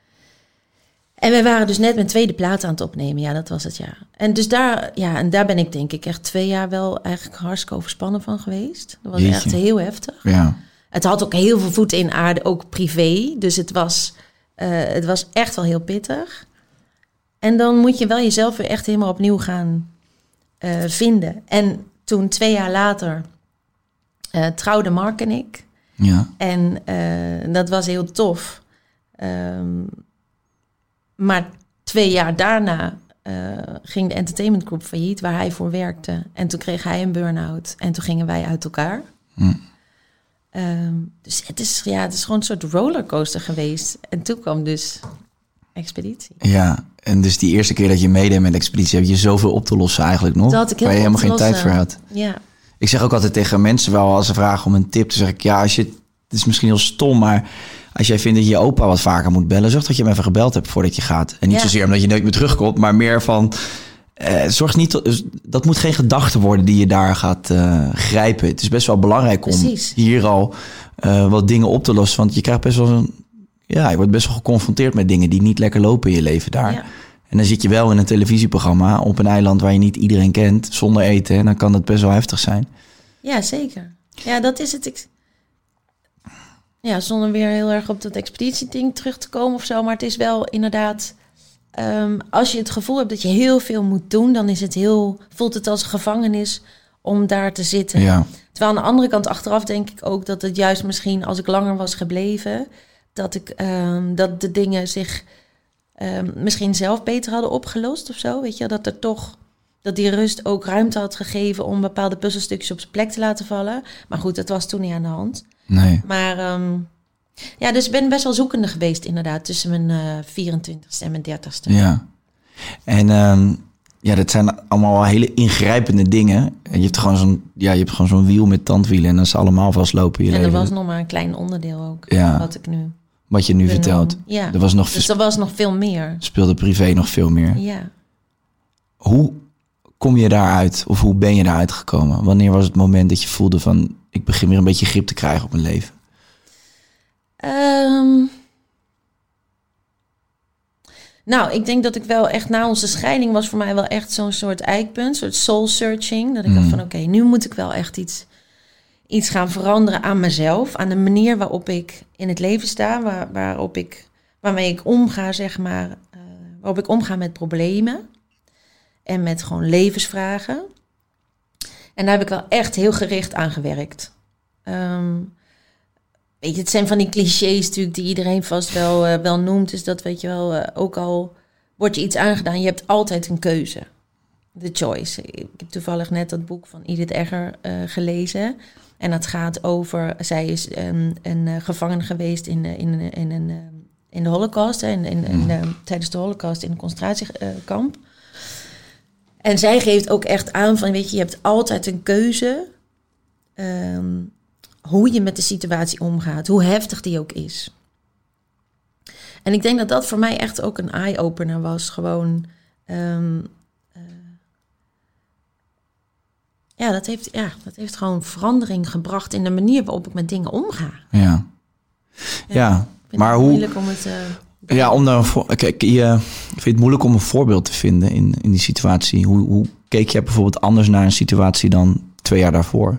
En wij waren dus net mijn tweede plaat aan het opnemen. Ja, dat was het, ja. En dus daar, ja, en daar ben ik denk ik echt twee jaar wel eigenlijk hartstikke overspannen van geweest. Dat was Jeetje. echt heel heftig. Ja. Het had ook heel veel voeten in aarde, ook privé. Dus het was, uh, het was echt wel heel pittig. En dan moet je wel jezelf weer echt helemaal opnieuw gaan uh, vinden. En toen twee jaar later uh, trouwden Mark en ik. Ja. En uh, dat was heel tof. Um, Maar twee jaar daarna uh, ging de Entertainment Group failliet, waar hij voor werkte. En toen kreeg hij een burn-out. En toen gingen wij uit elkaar. Hm. Um, dus het is, ja, het is gewoon een soort rollercoaster geweest. En toen kwam dus Expeditie. Ja, en dus die eerste keer dat je meedeed met Expeditie, heb je zoveel op te lossen eigenlijk nog. Dat had ik heel waar je helemaal geen lossen. tijd voor had. Ja. Ik zeg ook altijd tegen mensen wel, als ze vragen om een tip, dan zeg ik, ja, als je, het is misschien heel stom, maar als jij vindt dat je je opa wat vaker moet bellen, zorg dat je hem even gebeld hebt voordat je gaat. En niet ja. zozeer omdat je nooit meer terugkomt, maar meer van, eh, zorg niet, tot, dat moet geen gedachte worden die je daar gaat uh, grijpen. Het is best wel belangrijk Precies. om hier al uh, wat dingen op te lossen, want je krijgt best wel een, ja, je wordt best wel geconfronteerd met dingen die niet lekker lopen in je leven daar. Ja. En dan zit je wel in een televisieprogramma op een eiland waar je niet iedereen kent, zonder eten, en dan kan dat best wel heftig zijn. Ja, zeker. Ja, dat is het. Ik... Ja, zonder weer heel erg op dat expeditieding terug te komen of zo. Maar het is wel inderdaad, um, als je het gevoel hebt dat je heel veel moet doen, dan is het heel, voelt het als een gevangenis om daar te zitten. Ja. Terwijl aan de andere kant achteraf denk ik ook dat het juist misschien, als ik langer was gebleven, dat ik um, dat de dingen zich um, misschien zelf beter hadden opgelost of zo. Weet je, dat er toch, dat die rust ook ruimte had gegeven om bepaalde puzzelstukjes op zijn plek te laten vallen. Maar goed, dat was toen niet aan de hand. Nee. Maar um, ja, dus ik ben best wel zoekende geweest inderdaad tussen mijn uh, vierentwintigste en mijn dertigste. Ja. En um, ja, dat zijn allemaal wel hele ingrijpende dingen. En je hebt gewoon zo'n, ja, je hebt gewoon zo'n wiel met tandwielen en dat ze allemaal vastlopen in je en leven. En dat was nog maar een klein onderdeel ook, ja. wat ik nu Wat je nu benoem. vertelt. Ja. Er was nog, dus er was nog veel meer. Speelde privé nog veel meer. Ja. Hoe kom je daaruit? Of hoe ben je daaruit gekomen? Wanneer was het moment dat je voelde van, ik begin weer een beetje grip te krijgen op mijn leven? Um, nou, ik denk dat ik wel echt na onze scheiding was voor mij wel echt zo'n soort eikpunt, een soort soul searching. Dat ik mm. dacht van oké, okay, nu moet ik wel echt iets, iets gaan veranderen aan mezelf, aan de manier waarop ik in het leven sta, waar, waarop ik, waarmee ik omga, zeg maar, uh, waarop ik omga met problemen en met gewoon levensvragen. En daar heb ik wel echt heel gericht aan gewerkt. Um, weet je, het zijn van die clichés natuurlijk die iedereen vast wel, uh, wel noemt. Dus dat weet je wel, uh, ook al wordt je iets aangedaan, je hebt altijd een keuze. The choice. Ik heb toevallig net dat boek van Edith Egger uh, gelezen. En dat gaat over, zij is um, een uh, gevangene geweest in, uh, in, in, in, uh, in de Holocaust. Hè, in, in, in, uh, tijdens de Holocaust in een concentratiekamp. En zij geeft ook echt aan van, weet je, je hebt altijd een keuze. Um, hoe je met de situatie omgaat, hoe heftig die ook is. En ik denk dat dat voor mij echt ook een eye-opener was. Gewoon, um, uh, ja, dat heeft, ja, dat heeft gewoon verandering gebracht in de manier waarop ik met dingen omga. Ja, ja, ja maar hoe? Moeilijk om het. Uh, ja, om daar, kijk, je vindt het moeilijk om een voorbeeld te vinden in, in die situatie. Hoe, hoe keek je bijvoorbeeld anders naar een situatie dan twee jaar daarvoor?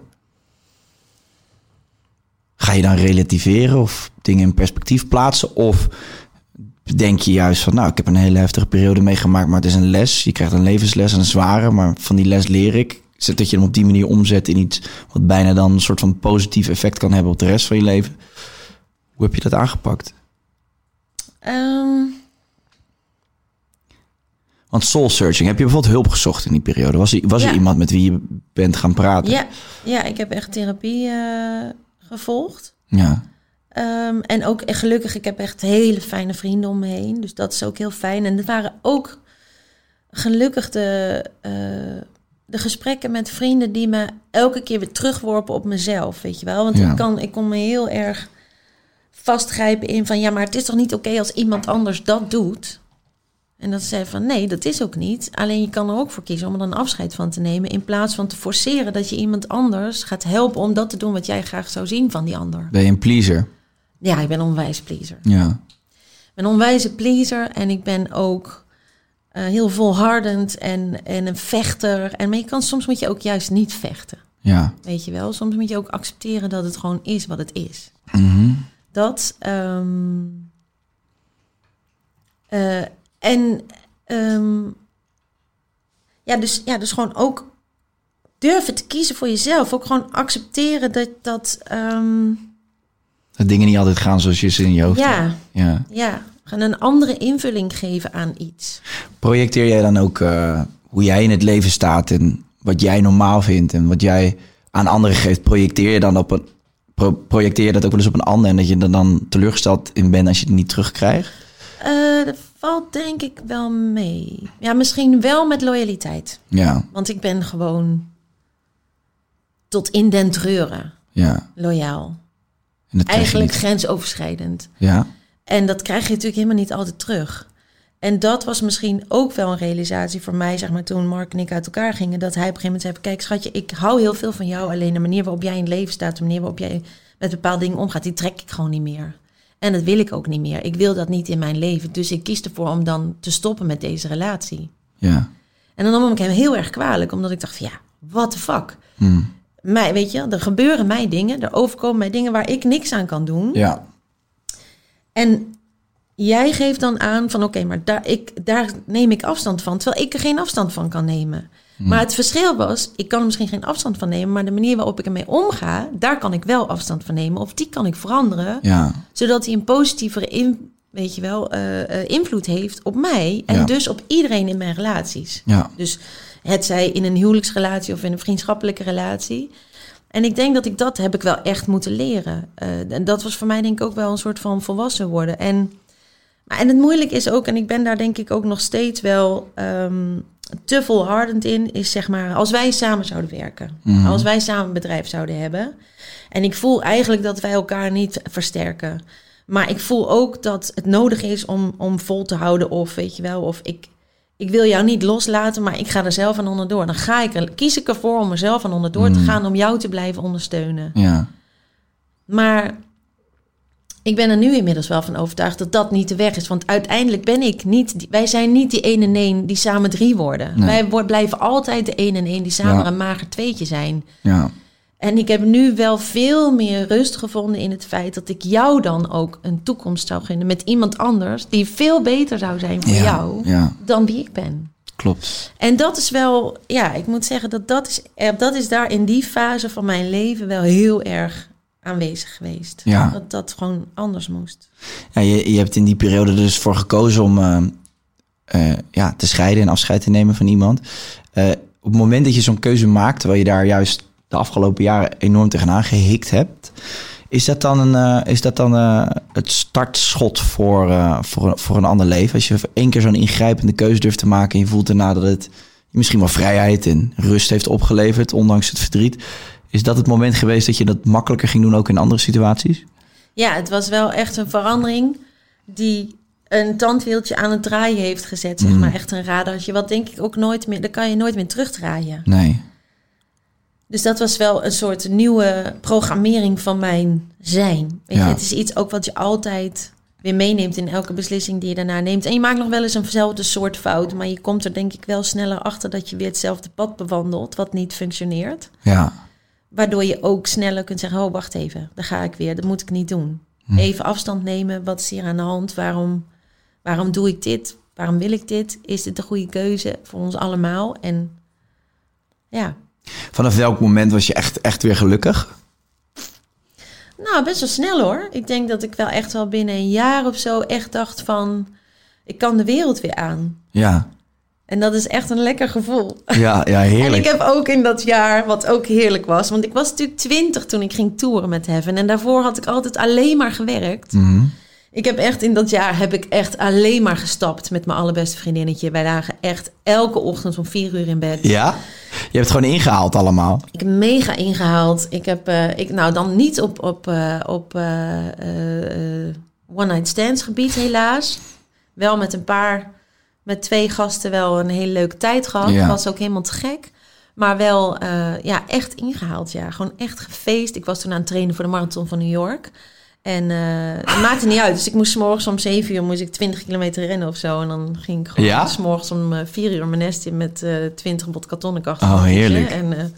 Ga je dan relativeren of dingen in perspectief plaatsen? Of denk je juist van, nou, ik heb een hele heftige periode meegemaakt, maar het is een les. Je krijgt een levensles, een zware, maar van die les leer ik. dat je hem op die manier omzet in iets wat bijna dan een soort van positief effect kan hebben op de rest van je leven. Hoe heb je dat aangepakt? Um... Want soul searching, heb je bijvoorbeeld hulp gezocht in die periode? Was er, was ja. er iemand met wie je bent gaan praten? Ja, ja ik heb echt therapie uh, gevolgd. Ja. Um, en ook en gelukkig, ik heb echt hele fijne vrienden om me heen. Dus dat is ook heel fijn. En er waren ook gelukkig de, uh, de gesprekken met vrienden die me elke keer weer terugworpen op mezelf, weet je wel. Want ja. ik, kan, ik kon me heel erg vastgrijpen in van, ja, maar het is toch niet oké okay als iemand anders dat doet? En dat zei van, nee, dat is ook niet. Alleen je kan er ook voor kiezen om er dan afscheid van te nemen, in plaats van te forceren dat je iemand anders gaat helpen om dat te doen wat jij graag zou zien van die ander. Ben je een pleaser? Ja, ik ben een onwijs pleaser. Ja. Ik ben een onwijze pleaser en ik ben ook uh, heel volhardend en, en een vechter. En maar je kan, soms moet je ook juist niet vechten. Ja. Weet je wel? Soms moet je ook accepteren dat het gewoon is wat het is. Mm-hmm. Dat. Um, uh, en um, ja, dus, ja, dus gewoon ook durven te kiezen voor jezelf. Ook gewoon accepteren dat dat. Um, dat dingen niet altijd gaan zoals je ze in je hoofd ja, hebt. Ja, ja. Gaan een andere invulling geven aan iets. Projecteer jij dan ook uh, hoe jij in het leven staat en wat jij normaal vindt en wat jij aan anderen geeft? Projecteer je dan op een pro- projecteer je dat ook wel eens op een ander en dat je er dan teleurgesteld in bent als je het niet terugkrijgt? Uh, dat valt denk ik wel mee. Ja, misschien wel met loyaliteit. Ja. Want ik ben gewoon tot in den treuren ja. loyaal. En dat eigenlijk niet... grensoverschrijdend. Ja. En dat krijg je natuurlijk helemaal niet altijd terug. En dat was misschien ook wel een realisatie voor mij, zeg maar, toen Mark en ik uit elkaar gingen, dat hij op een gegeven moment zei, kijk schatje, ik hou heel veel van jou, alleen de manier waarop jij in het leven staat, de manier waarop jij met bepaalde dingen omgaat, die trek ik gewoon niet meer. En dat wil ik ook niet meer. Ik wil dat niet in mijn leven. Dus ik kies ervoor om dan te stoppen met deze relatie. Ja. En dan nam ik hem heel erg kwalijk, omdat ik dacht van ja, what the fuck. Hmm. Mij, weet je, er gebeuren mij dingen, er overkomen mij dingen waar ik niks aan kan doen. Ja. En jij geeft dan aan van oké, okay, maar daar, ik, daar neem ik afstand van, terwijl ik er geen afstand van kan nemen. Hmm. Maar het verschil was, ik kan er misschien geen afstand van nemen, maar de manier waarop ik ermee omga, daar kan ik wel afstand van nemen. Of die kan ik veranderen, ja. zodat hij een positievere in, weet je wel, uh, uh, invloed heeft op mij en ja. dus op iedereen in mijn relaties. Ja. Dus het zij in een huwelijksrelatie of in een vriendschappelijke relatie. En ik denk dat ik dat heb ik wel echt moeten leren. Uh, en dat was voor mij denk ik ook wel een soort van volwassen worden. En, maar, en het moeilijk is ook, en ik ben daar denk ik ook nog steeds wel um, te volhardend in, is zeg maar, als wij samen zouden werken. Mm-hmm. Als wij samen een bedrijf zouden hebben. En ik voel eigenlijk dat wij elkaar niet versterken. Maar ik voel ook dat het nodig is om, om vol te houden of weet je wel, of ik... Ik wil jou niet loslaten, maar ik ga er zelf aan onderdoor. Dan ga ik er, kies ik ervoor om er zelf aan onderdoor mm. te gaan, om jou te blijven ondersteunen. Ja. Maar ik ben er nu inmiddels wel van overtuigd dat dat niet de weg is. Want uiteindelijk ben ik niet... Wij zijn niet die één en één die samen drie worden. Nee. Wij worden, blijven altijd de één en één die samen ja. een mager tweetje zijn. Ja. En ik heb nu wel veel meer rust gevonden in het feit dat ik jou dan ook een toekomst zou gunnen met iemand anders die veel beter zou zijn voor ja, jou ja. dan wie ik ben. Klopt. En dat is wel, ja, ik moet zeggen dat dat is, dat is daar in die fase van mijn leven wel heel erg aanwezig geweest. Ja. Dat dat gewoon anders moest. Ja, je, je hebt in die periode dus voor gekozen om uh, uh, ja, te scheiden en afscheid te nemen van iemand. Uh, op het moment dat je zo'n keuze maakt, terwijl je daar juist de afgelopen jaren enorm tegenaan gehikt hebt, is dat dan, een, uh, is dat dan uh, het startschot voor, uh, voor, voor een ander leven? Als je één keer zo'n ingrijpende keuze durft te maken en je voelt daarna dat het je misschien wel vrijheid en rust heeft opgeleverd, ondanks het verdriet. Is dat het moment geweest dat je dat makkelijker ging doen, ook in andere situaties? Ja, het was wel echt een verandering die een tandwieltje aan het draaien heeft gezet, zeg mm. maar. Echt een radartje, wat denk ik ook nooit meer, daar kan je nooit meer terugdraaien. Nee. Dus dat was wel een soort nieuwe programmering van mijn zijn. Weet je, ja. Het is iets ook wat je altijd weer meeneemt in elke beslissing die je daarna neemt. En je maakt nog wel eens eenzelfde soort fout, maar je komt er denk ik wel sneller achter dat je weer hetzelfde pad bewandelt, wat niet functioneert. Ja. Waardoor je ook sneller kunt zeggen, oh, wacht even, daar ga ik weer, dat moet ik niet doen. Hm. Even afstand nemen, wat is hier aan de hand? Waarom, waarom doe ik dit? Waarom wil ik dit? Is dit de goede keuze voor ons allemaal? En ja... Vanaf welk moment was je echt, echt weer gelukkig? Nou, best wel snel hoor. Ik denk dat ik wel echt wel binnen een jaar of zo echt dacht van... ik kan de wereld weer aan. Ja. En dat is echt een lekker gevoel. Ja, ja, heerlijk. En ik heb ook in dat jaar, wat ook heerlijk was... want ik was natuurlijk twintig toen ik ging toeren met Heaven... en daarvoor had ik altijd alleen maar gewerkt. Mm-hmm. Ik heb echt in dat jaar heb ik echt alleen maar gestapt... met mijn allerbeste vriendinnetje. Wij lagen echt elke ochtend om vier uur in bed. Ja? Je hebt het gewoon ingehaald allemaal? Ik heb mega ingehaald. Ik heb, uh, ik, nou dan niet op, op, uh, op uh, uh, one-night stands gebied helaas. Wel met een paar... met twee gasten wel een hele leuke tijd gehad. Ja. Was ook helemaal te gek. Maar wel uh, ja, echt ingehaald. Ja. Gewoon echt gefeest. Ik was toen aan het trainen voor de marathon van New York. En uh, het maakte niet uit. Dus ik moest 's morgens om zeven uur moest ik twintig kilometer rennen of zo. En dan ging ik gewoon ja? 's morgens om uh, vier uur mijn nest in met uh, twintig bot kartonnenkasten. Oh, heerlijk. En, uh,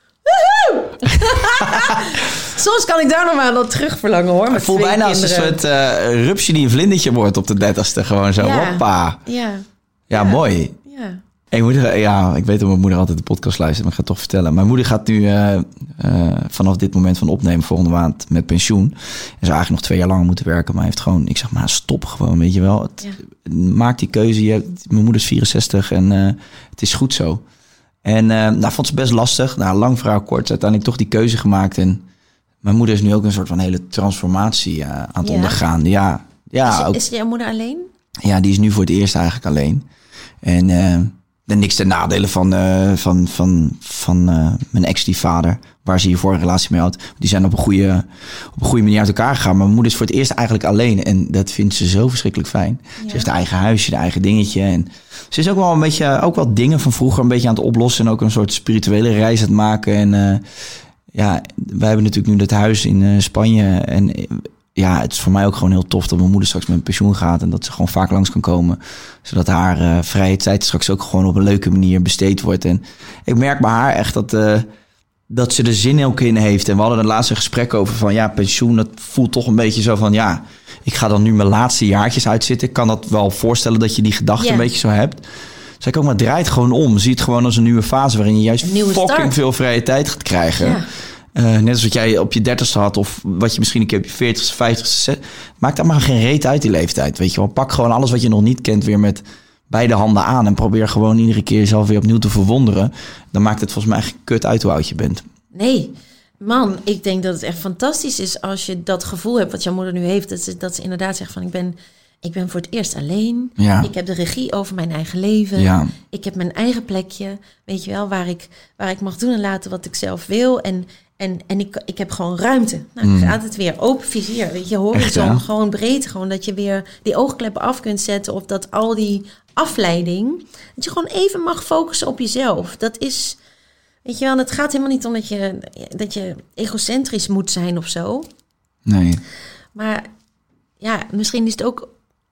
soms kan ik daar nog maar aan terug verlangen hoor. Ik voel bijna als een soort uh, rupsje die een vlindertje wordt op de dertigste. Gewoon zo, ja. hoppa. Ja. Ja, ja. mooi. Ja. Hey, moeder, ja, ik weet dat mijn moeder altijd de podcast luistert, maar ik ga het toch vertellen. Mijn moeder gaat nu uh, uh, vanaf dit moment van opnemen volgende maand met pensioen. En zou eigenlijk nog twee jaar langer moeten werken, maar heeft gewoon, ik zeg maar, stop gewoon, weet je wel. Het, ja. Maak die keuze. Je hebt, mijn moeder is vierenzestig en uh, het is goed zo. En uh, nou, vond ze best lastig. Nou, lang verhaal kort, uiteindelijk toch die keuze gemaakt. En mijn moeder is nu ook een soort van hele transformatie uh, aan het ja. ondergaan. Ja, ja, is, ook, is jouw moeder alleen? Ja, die is nu voor het eerst eigenlijk alleen. En uh, niks ten nadele van, uh, van, van, van uh, mijn ex-stiefvader, waar ze hiervoor een relatie mee had. Die zijn op een goede, op een goede manier uit elkaar gegaan. Maar mijn moeder is voor het eerst eigenlijk alleen. En dat vindt ze zo verschrikkelijk fijn. Ja. Ze heeft haar eigen huisje, haar eigen dingetje. En ze is ook wel een beetje, ook wel dingen van vroeger een beetje aan het oplossen. En ook een soort spirituele reis aan het maken. En uh, ja, wij hebben natuurlijk nu dat huis in uh, Spanje. En ja, het is voor mij ook gewoon heel tof dat mijn moeder straks met pensioen gaat. En dat ze gewoon vaak langs kan komen. Zodat haar uh, vrije tijd straks ook gewoon op een leuke manier besteed wordt. En ik merk bij haar echt dat, uh, dat ze er zin ook in heeft. En we hadden er laatst een gesprek over van ja, pensioen, dat voelt toch een beetje zo van ja, ik ga dan nu mijn laatste jaartjes uitzitten. Ik kan dat wel voorstellen dat je die gedachte yeah. een beetje zo hebt. Zeg ik ook, maar het draait gewoon om. Zie het gewoon als een nieuwe fase waarin je juist fucking start. veel vrije tijd gaat krijgen. Ja. Uh, net als wat jij op je dertigste had of wat je misschien een keer op je veertigste, vijftigste... Maak daar maar geen reet uit die leeftijd, weet je wel. Pak gewoon alles wat je nog niet kent weer met beide handen aan... en probeer gewoon iedere keer jezelf weer opnieuw te verwonderen. Dan maakt het volgens mij geen kut uit hoe oud je bent. Nee, man, ik denk dat het echt fantastisch is als je dat gevoel hebt wat jouw moeder nu heeft. Dat ze, dat ze inderdaad zegt van ik ben... Ik ben voor het eerst alleen. Ja. Ik heb de regie over mijn eigen leven. Ja. Ik heb mijn eigen plekje, weet je wel, waar ik, waar ik mag doen en laten wat ik zelf wil. En, en, en ik, ik heb gewoon ruimte. Nou, mm. gaat het weer open vizier, weet je, horizon, echt, ja? Gewoon breed. Gewoon dat je weer die oogkleppen af kunt zetten. Of dat al die afleiding, dat je gewoon even mag focussen op jezelf. Dat is, weet je wel, het gaat helemaal niet om dat je, dat je egocentrisch moet zijn of zo. Nee. Maar ja, misschien is het ook...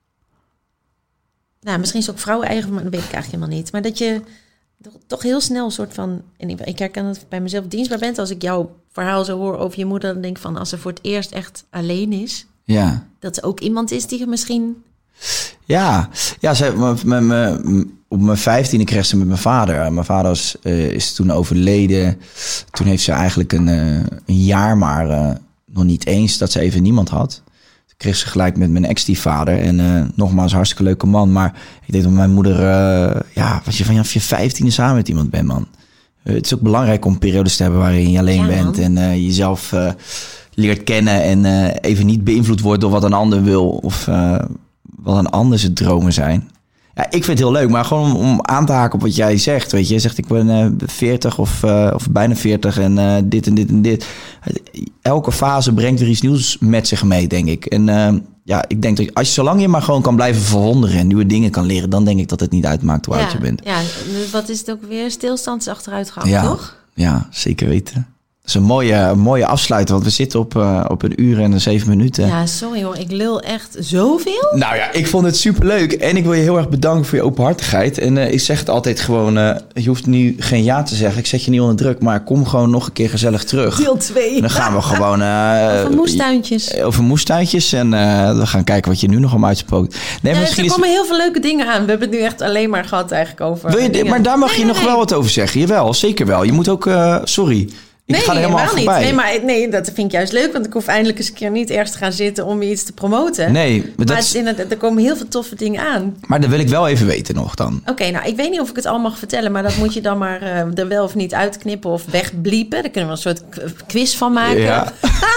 Nou, misschien is het ook vrouwen-eigen, maar dat weet ik eigenlijk helemaal niet. Maar dat je toch heel snel een soort van... En ik herken dat bij mezelf dienstbaar bent. Als ik jouw verhaal zo hoor over je moeder... dan denk ik van, als ze voor het eerst echt alleen is... Ja. Dat ze ook iemand is die misschien... Ja, ja ze, me, me, me, op mijn vijftiende kreeg ze met mijn vader. Mijn vader was, uh, is toen overleden. Toen heeft ze eigenlijk een, uh, een jaar maar uh, nog niet eens... dat ze even niemand had... kreeg ze gelijk met mijn ex-stiefvader. En uh, nogmaals, hartstikke leuke man. Maar ik denk dat mijn moeder... Uh, ja, als je vanaf je vijftiende samen met iemand bent, man. Uh, het is ook belangrijk om periodes te hebben waarin je alleen ja, bent. En uh, jezelf uh, leert kennen. En uh, even niet beïnvloed wordt door wat een ander wil. Of uh, wat een ander zijn dromen zijn. Ja, ik vind het heel leuk. Maar gewoon om, om aan te haken op wat jij zegt. Weet je, je zegt ik ben uh, veertig of, uh, of bijna veertig. En uh, dit en dit en dit. Elke fase brengt er iets nieuws met zich mee, denk ik. En uh, ja, ik denk dat als je zolang je maar gewoon kan blijven verwonderen en nieuwe dingen kan leren, dan denk ik dat het niet uitmaakt hoe ja, oud je bent. Ja, wat is het ook weer? Stilstand is achteruitgang, ja, toch? Ja, zeker weten. Dat is een mooie, een mooie afsluiter, want we zitten op, uh, op een uur en zeven minuten. Ja, sorry hoor, ik lul echt zoveel. Nou ja, ik vond het superleuk en ik wil je heel erg bedanken voor je openhartigheid. En uh, ik zeg het altijd gewoon, uh, je hoeft nu geen ja te zeggen, ik zet je niet onder druk, maar kom gewoon nog een keer gezellig terug. Deel twee. En dan gaan we gewoon... Uh, over moestuintjes. Over moestuintjes en uh, we gaan kijken wat je nu nog om uitspookt. Nee, ja, misschien er is... komen heel veel leuke dingen aan. We hebben het nu echt alleen maar gehad eigenlijk over... Wil je, dingen. Maar daar mag nee, je nee, nog nee. wel wat over zeggen. Jawel, zeker wel. Je moet ook... Uh, sorry. Ik nee, ga er helemaal helemaal niet. voorbij. Nee, maar nee, dat vind ik juist leuk. Want ik hoef eindelijk eens een keer niet ergens te gaan zitten om iets te promoten. Nee, maar, maar dat het is inderdaad, er komen heel veel toffe dingen aan. Maar dat wil ik wel even weten nog dan. Oké, okay, nou, ik weet niet of ik het al mag vertellen, maar dat moet je dan maar uh, er wel of niet uitknippen of wegbliepen. Daar kunnen we een soort quiz van maken. Ja.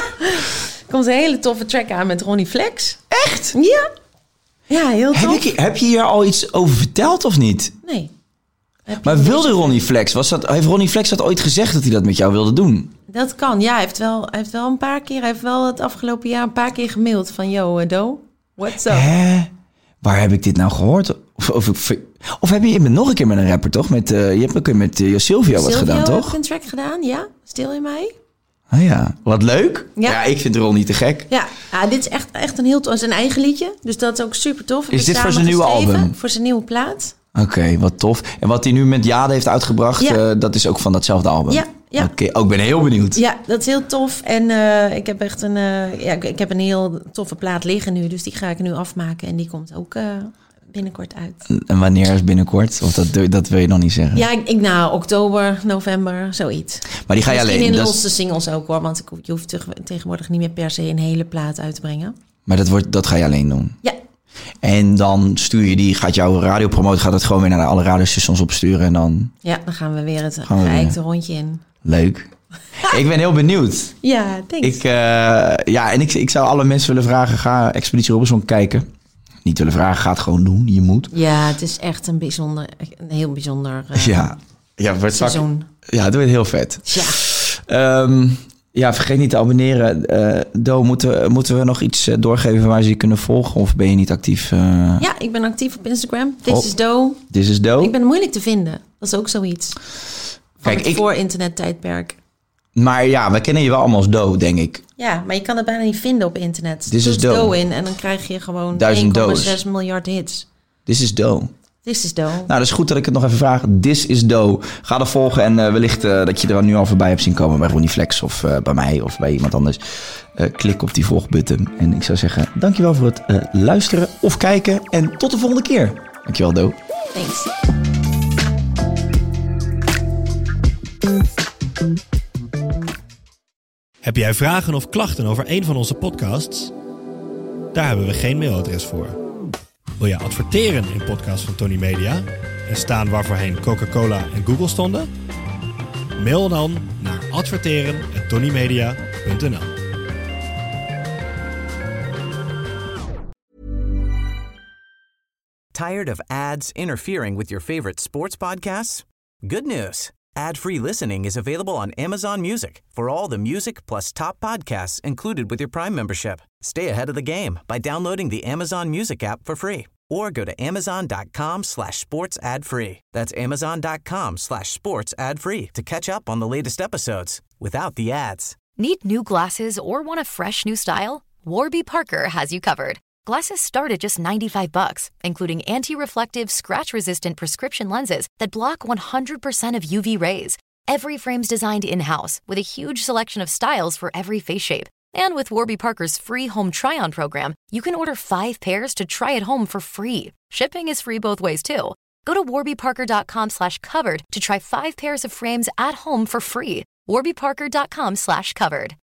Er komt een hele toffe track aan met Ronnie Flex. Echt? Ja. Ja, heel tof. Heb, ik, heb je hier al iets over verteld of niet? Nee. Maar wilde Ronnie Flex, was dat, heeft Ronnie Flex dat ooit gezegd dat hij dat met jou wilde doen? Dat kan, ja. Hij heeft wel, hij heeft wel een paar keer, hij heeft wel het afgelopen jaar een paar keer gemaild van, yo, uh, Do, what's up? Hè? Waar heb ik dit nou gehoord? Of, of, of, of heb je, je bent nog een keer met een rapper, toch? Met, uh, je hebt ook met uh, Silvio wat gedaan, toch? Silvio heeft een track gedaan, ja. Stil in mij. Ah ja, wat leuk. Ja, ja ik vind Ronnie te gek. Ja, ja dit is echt, echt een heel tof, zijn eigen liedje. Dus dat is ook super tof. Is dit voor zijn nieuwe album? Voor zijn nieuwe plaat. Oké, okay, wat tof. En wat hij nu met Jade heeft uitgebracht, ja. uh, dat is ook van datzelfde album? Ja. Ja. Oké, okay. oh, ik ben heel benieuwd. Ja, dat is heel tof. En uh, ik heb echt een, uh, ja, ik heb een heel toffe plaat liggen nu. Dus die ga ik nu afmaken. En die komt ook uh, binnenkort uit. En wanneer is binnenkort? Of dat, dat wil je nog niet zeggen? Ja, ik, nou, oktober, november, zoiets. Maar die ga je Misschien alleen... in dat losse singles ook hoor. Want je hoeft tegenwoordig niet meer per se een hele plaat uit te brengen. Maar dat, wordt, dat ga je alleen doen? Ja. En dan stuur je die, gaat jouw radiopromotor, gaat het gewoon weer naar alle radiostations opsturen en dan... Ja, dan gaan we weer het geëikte rondje in. Leuk. Ik ben heel benieuwd. Ja, thanks. Ik, uh, ja, en ik, ik zou alle mensen willen vragen, ga Expeditie Robinson kijken. Niet willen vragen, ga het gewoon doen. Je moet. Ja, het is echt een bijzonder, een heel bijzonder uh, ja. Ja, het seizoen. Zak, ja, het wordt heel vet. Ja. Um, ja, vergeet niet te abonneren. Uh, Do, moeten, moeten we nog iets uh, doorgeven waar ze je kunnen volgen? Of ben je niet actief? Uh... Ja, ik ben actief op Instagram. This oh. is Do. This is Do. Ik ben moeilijk te vinden. Dat is ook zoiets. Van Kijk, het ik... voor internettijdperk. Maar ja, we kennen je wel allemaal als Do, denk ik. Ja, maar je kan het bijna niet vinden op internet. This is Do. Do in en dan krijg je gewoon één komma zes miljard hits. This is Do. This is Do. Nou, dat is goed dat ik het nog even vraag. This is Do. Ga er volgen en uh, wellicht uh, dat je er nu al voorbij hebt zien komen bij Ronnie Flex of uh, bij mij of bij iemand anders. Uh, klik op die volgbutton. En ik zou zeggen, dankjewel voor het uh, luisteren of kijken en tot de volgende keer. Dankjewel, Do. Thanks. Heb jij vragen of klachten over een van onze podcasts? Daar hebben we geen mailadres voor. Wil je adverteren in podcasts van Tony Media en staan waarvoorheen Coca-Cola en Google stonden? Mail dan naar adverteren at tonymedia punt n l. Tired of ads interfering with your favorite sports podcasts? Good news. Ad-free listening is available on Amazon Music for all the music plus top podcasts included with your Prime membership. Stay ahead of the game by downloading the Amazon Music app for free or go to amazon.com slash sports ad free. That's amazon.com slash sports ad free to catch up on the latest episodes without the ads. Need new glasses or want a fresh new style? Warby Parker has you covered. Glasses start at just ninety-five bucks, including anti-reflective, scratch-resistant prescription lenses that block one hundred percent of U V rays. Every frame's designed in-house with a huge selection of styles for every face shape. And with Warby Parker's free home try-on program, you can order five pairs to try at home for free. Shipping is free both ways, too. Go to warbyparker.com slash covered to try five pairs of frames at home for free. warbyparker.com slash covered.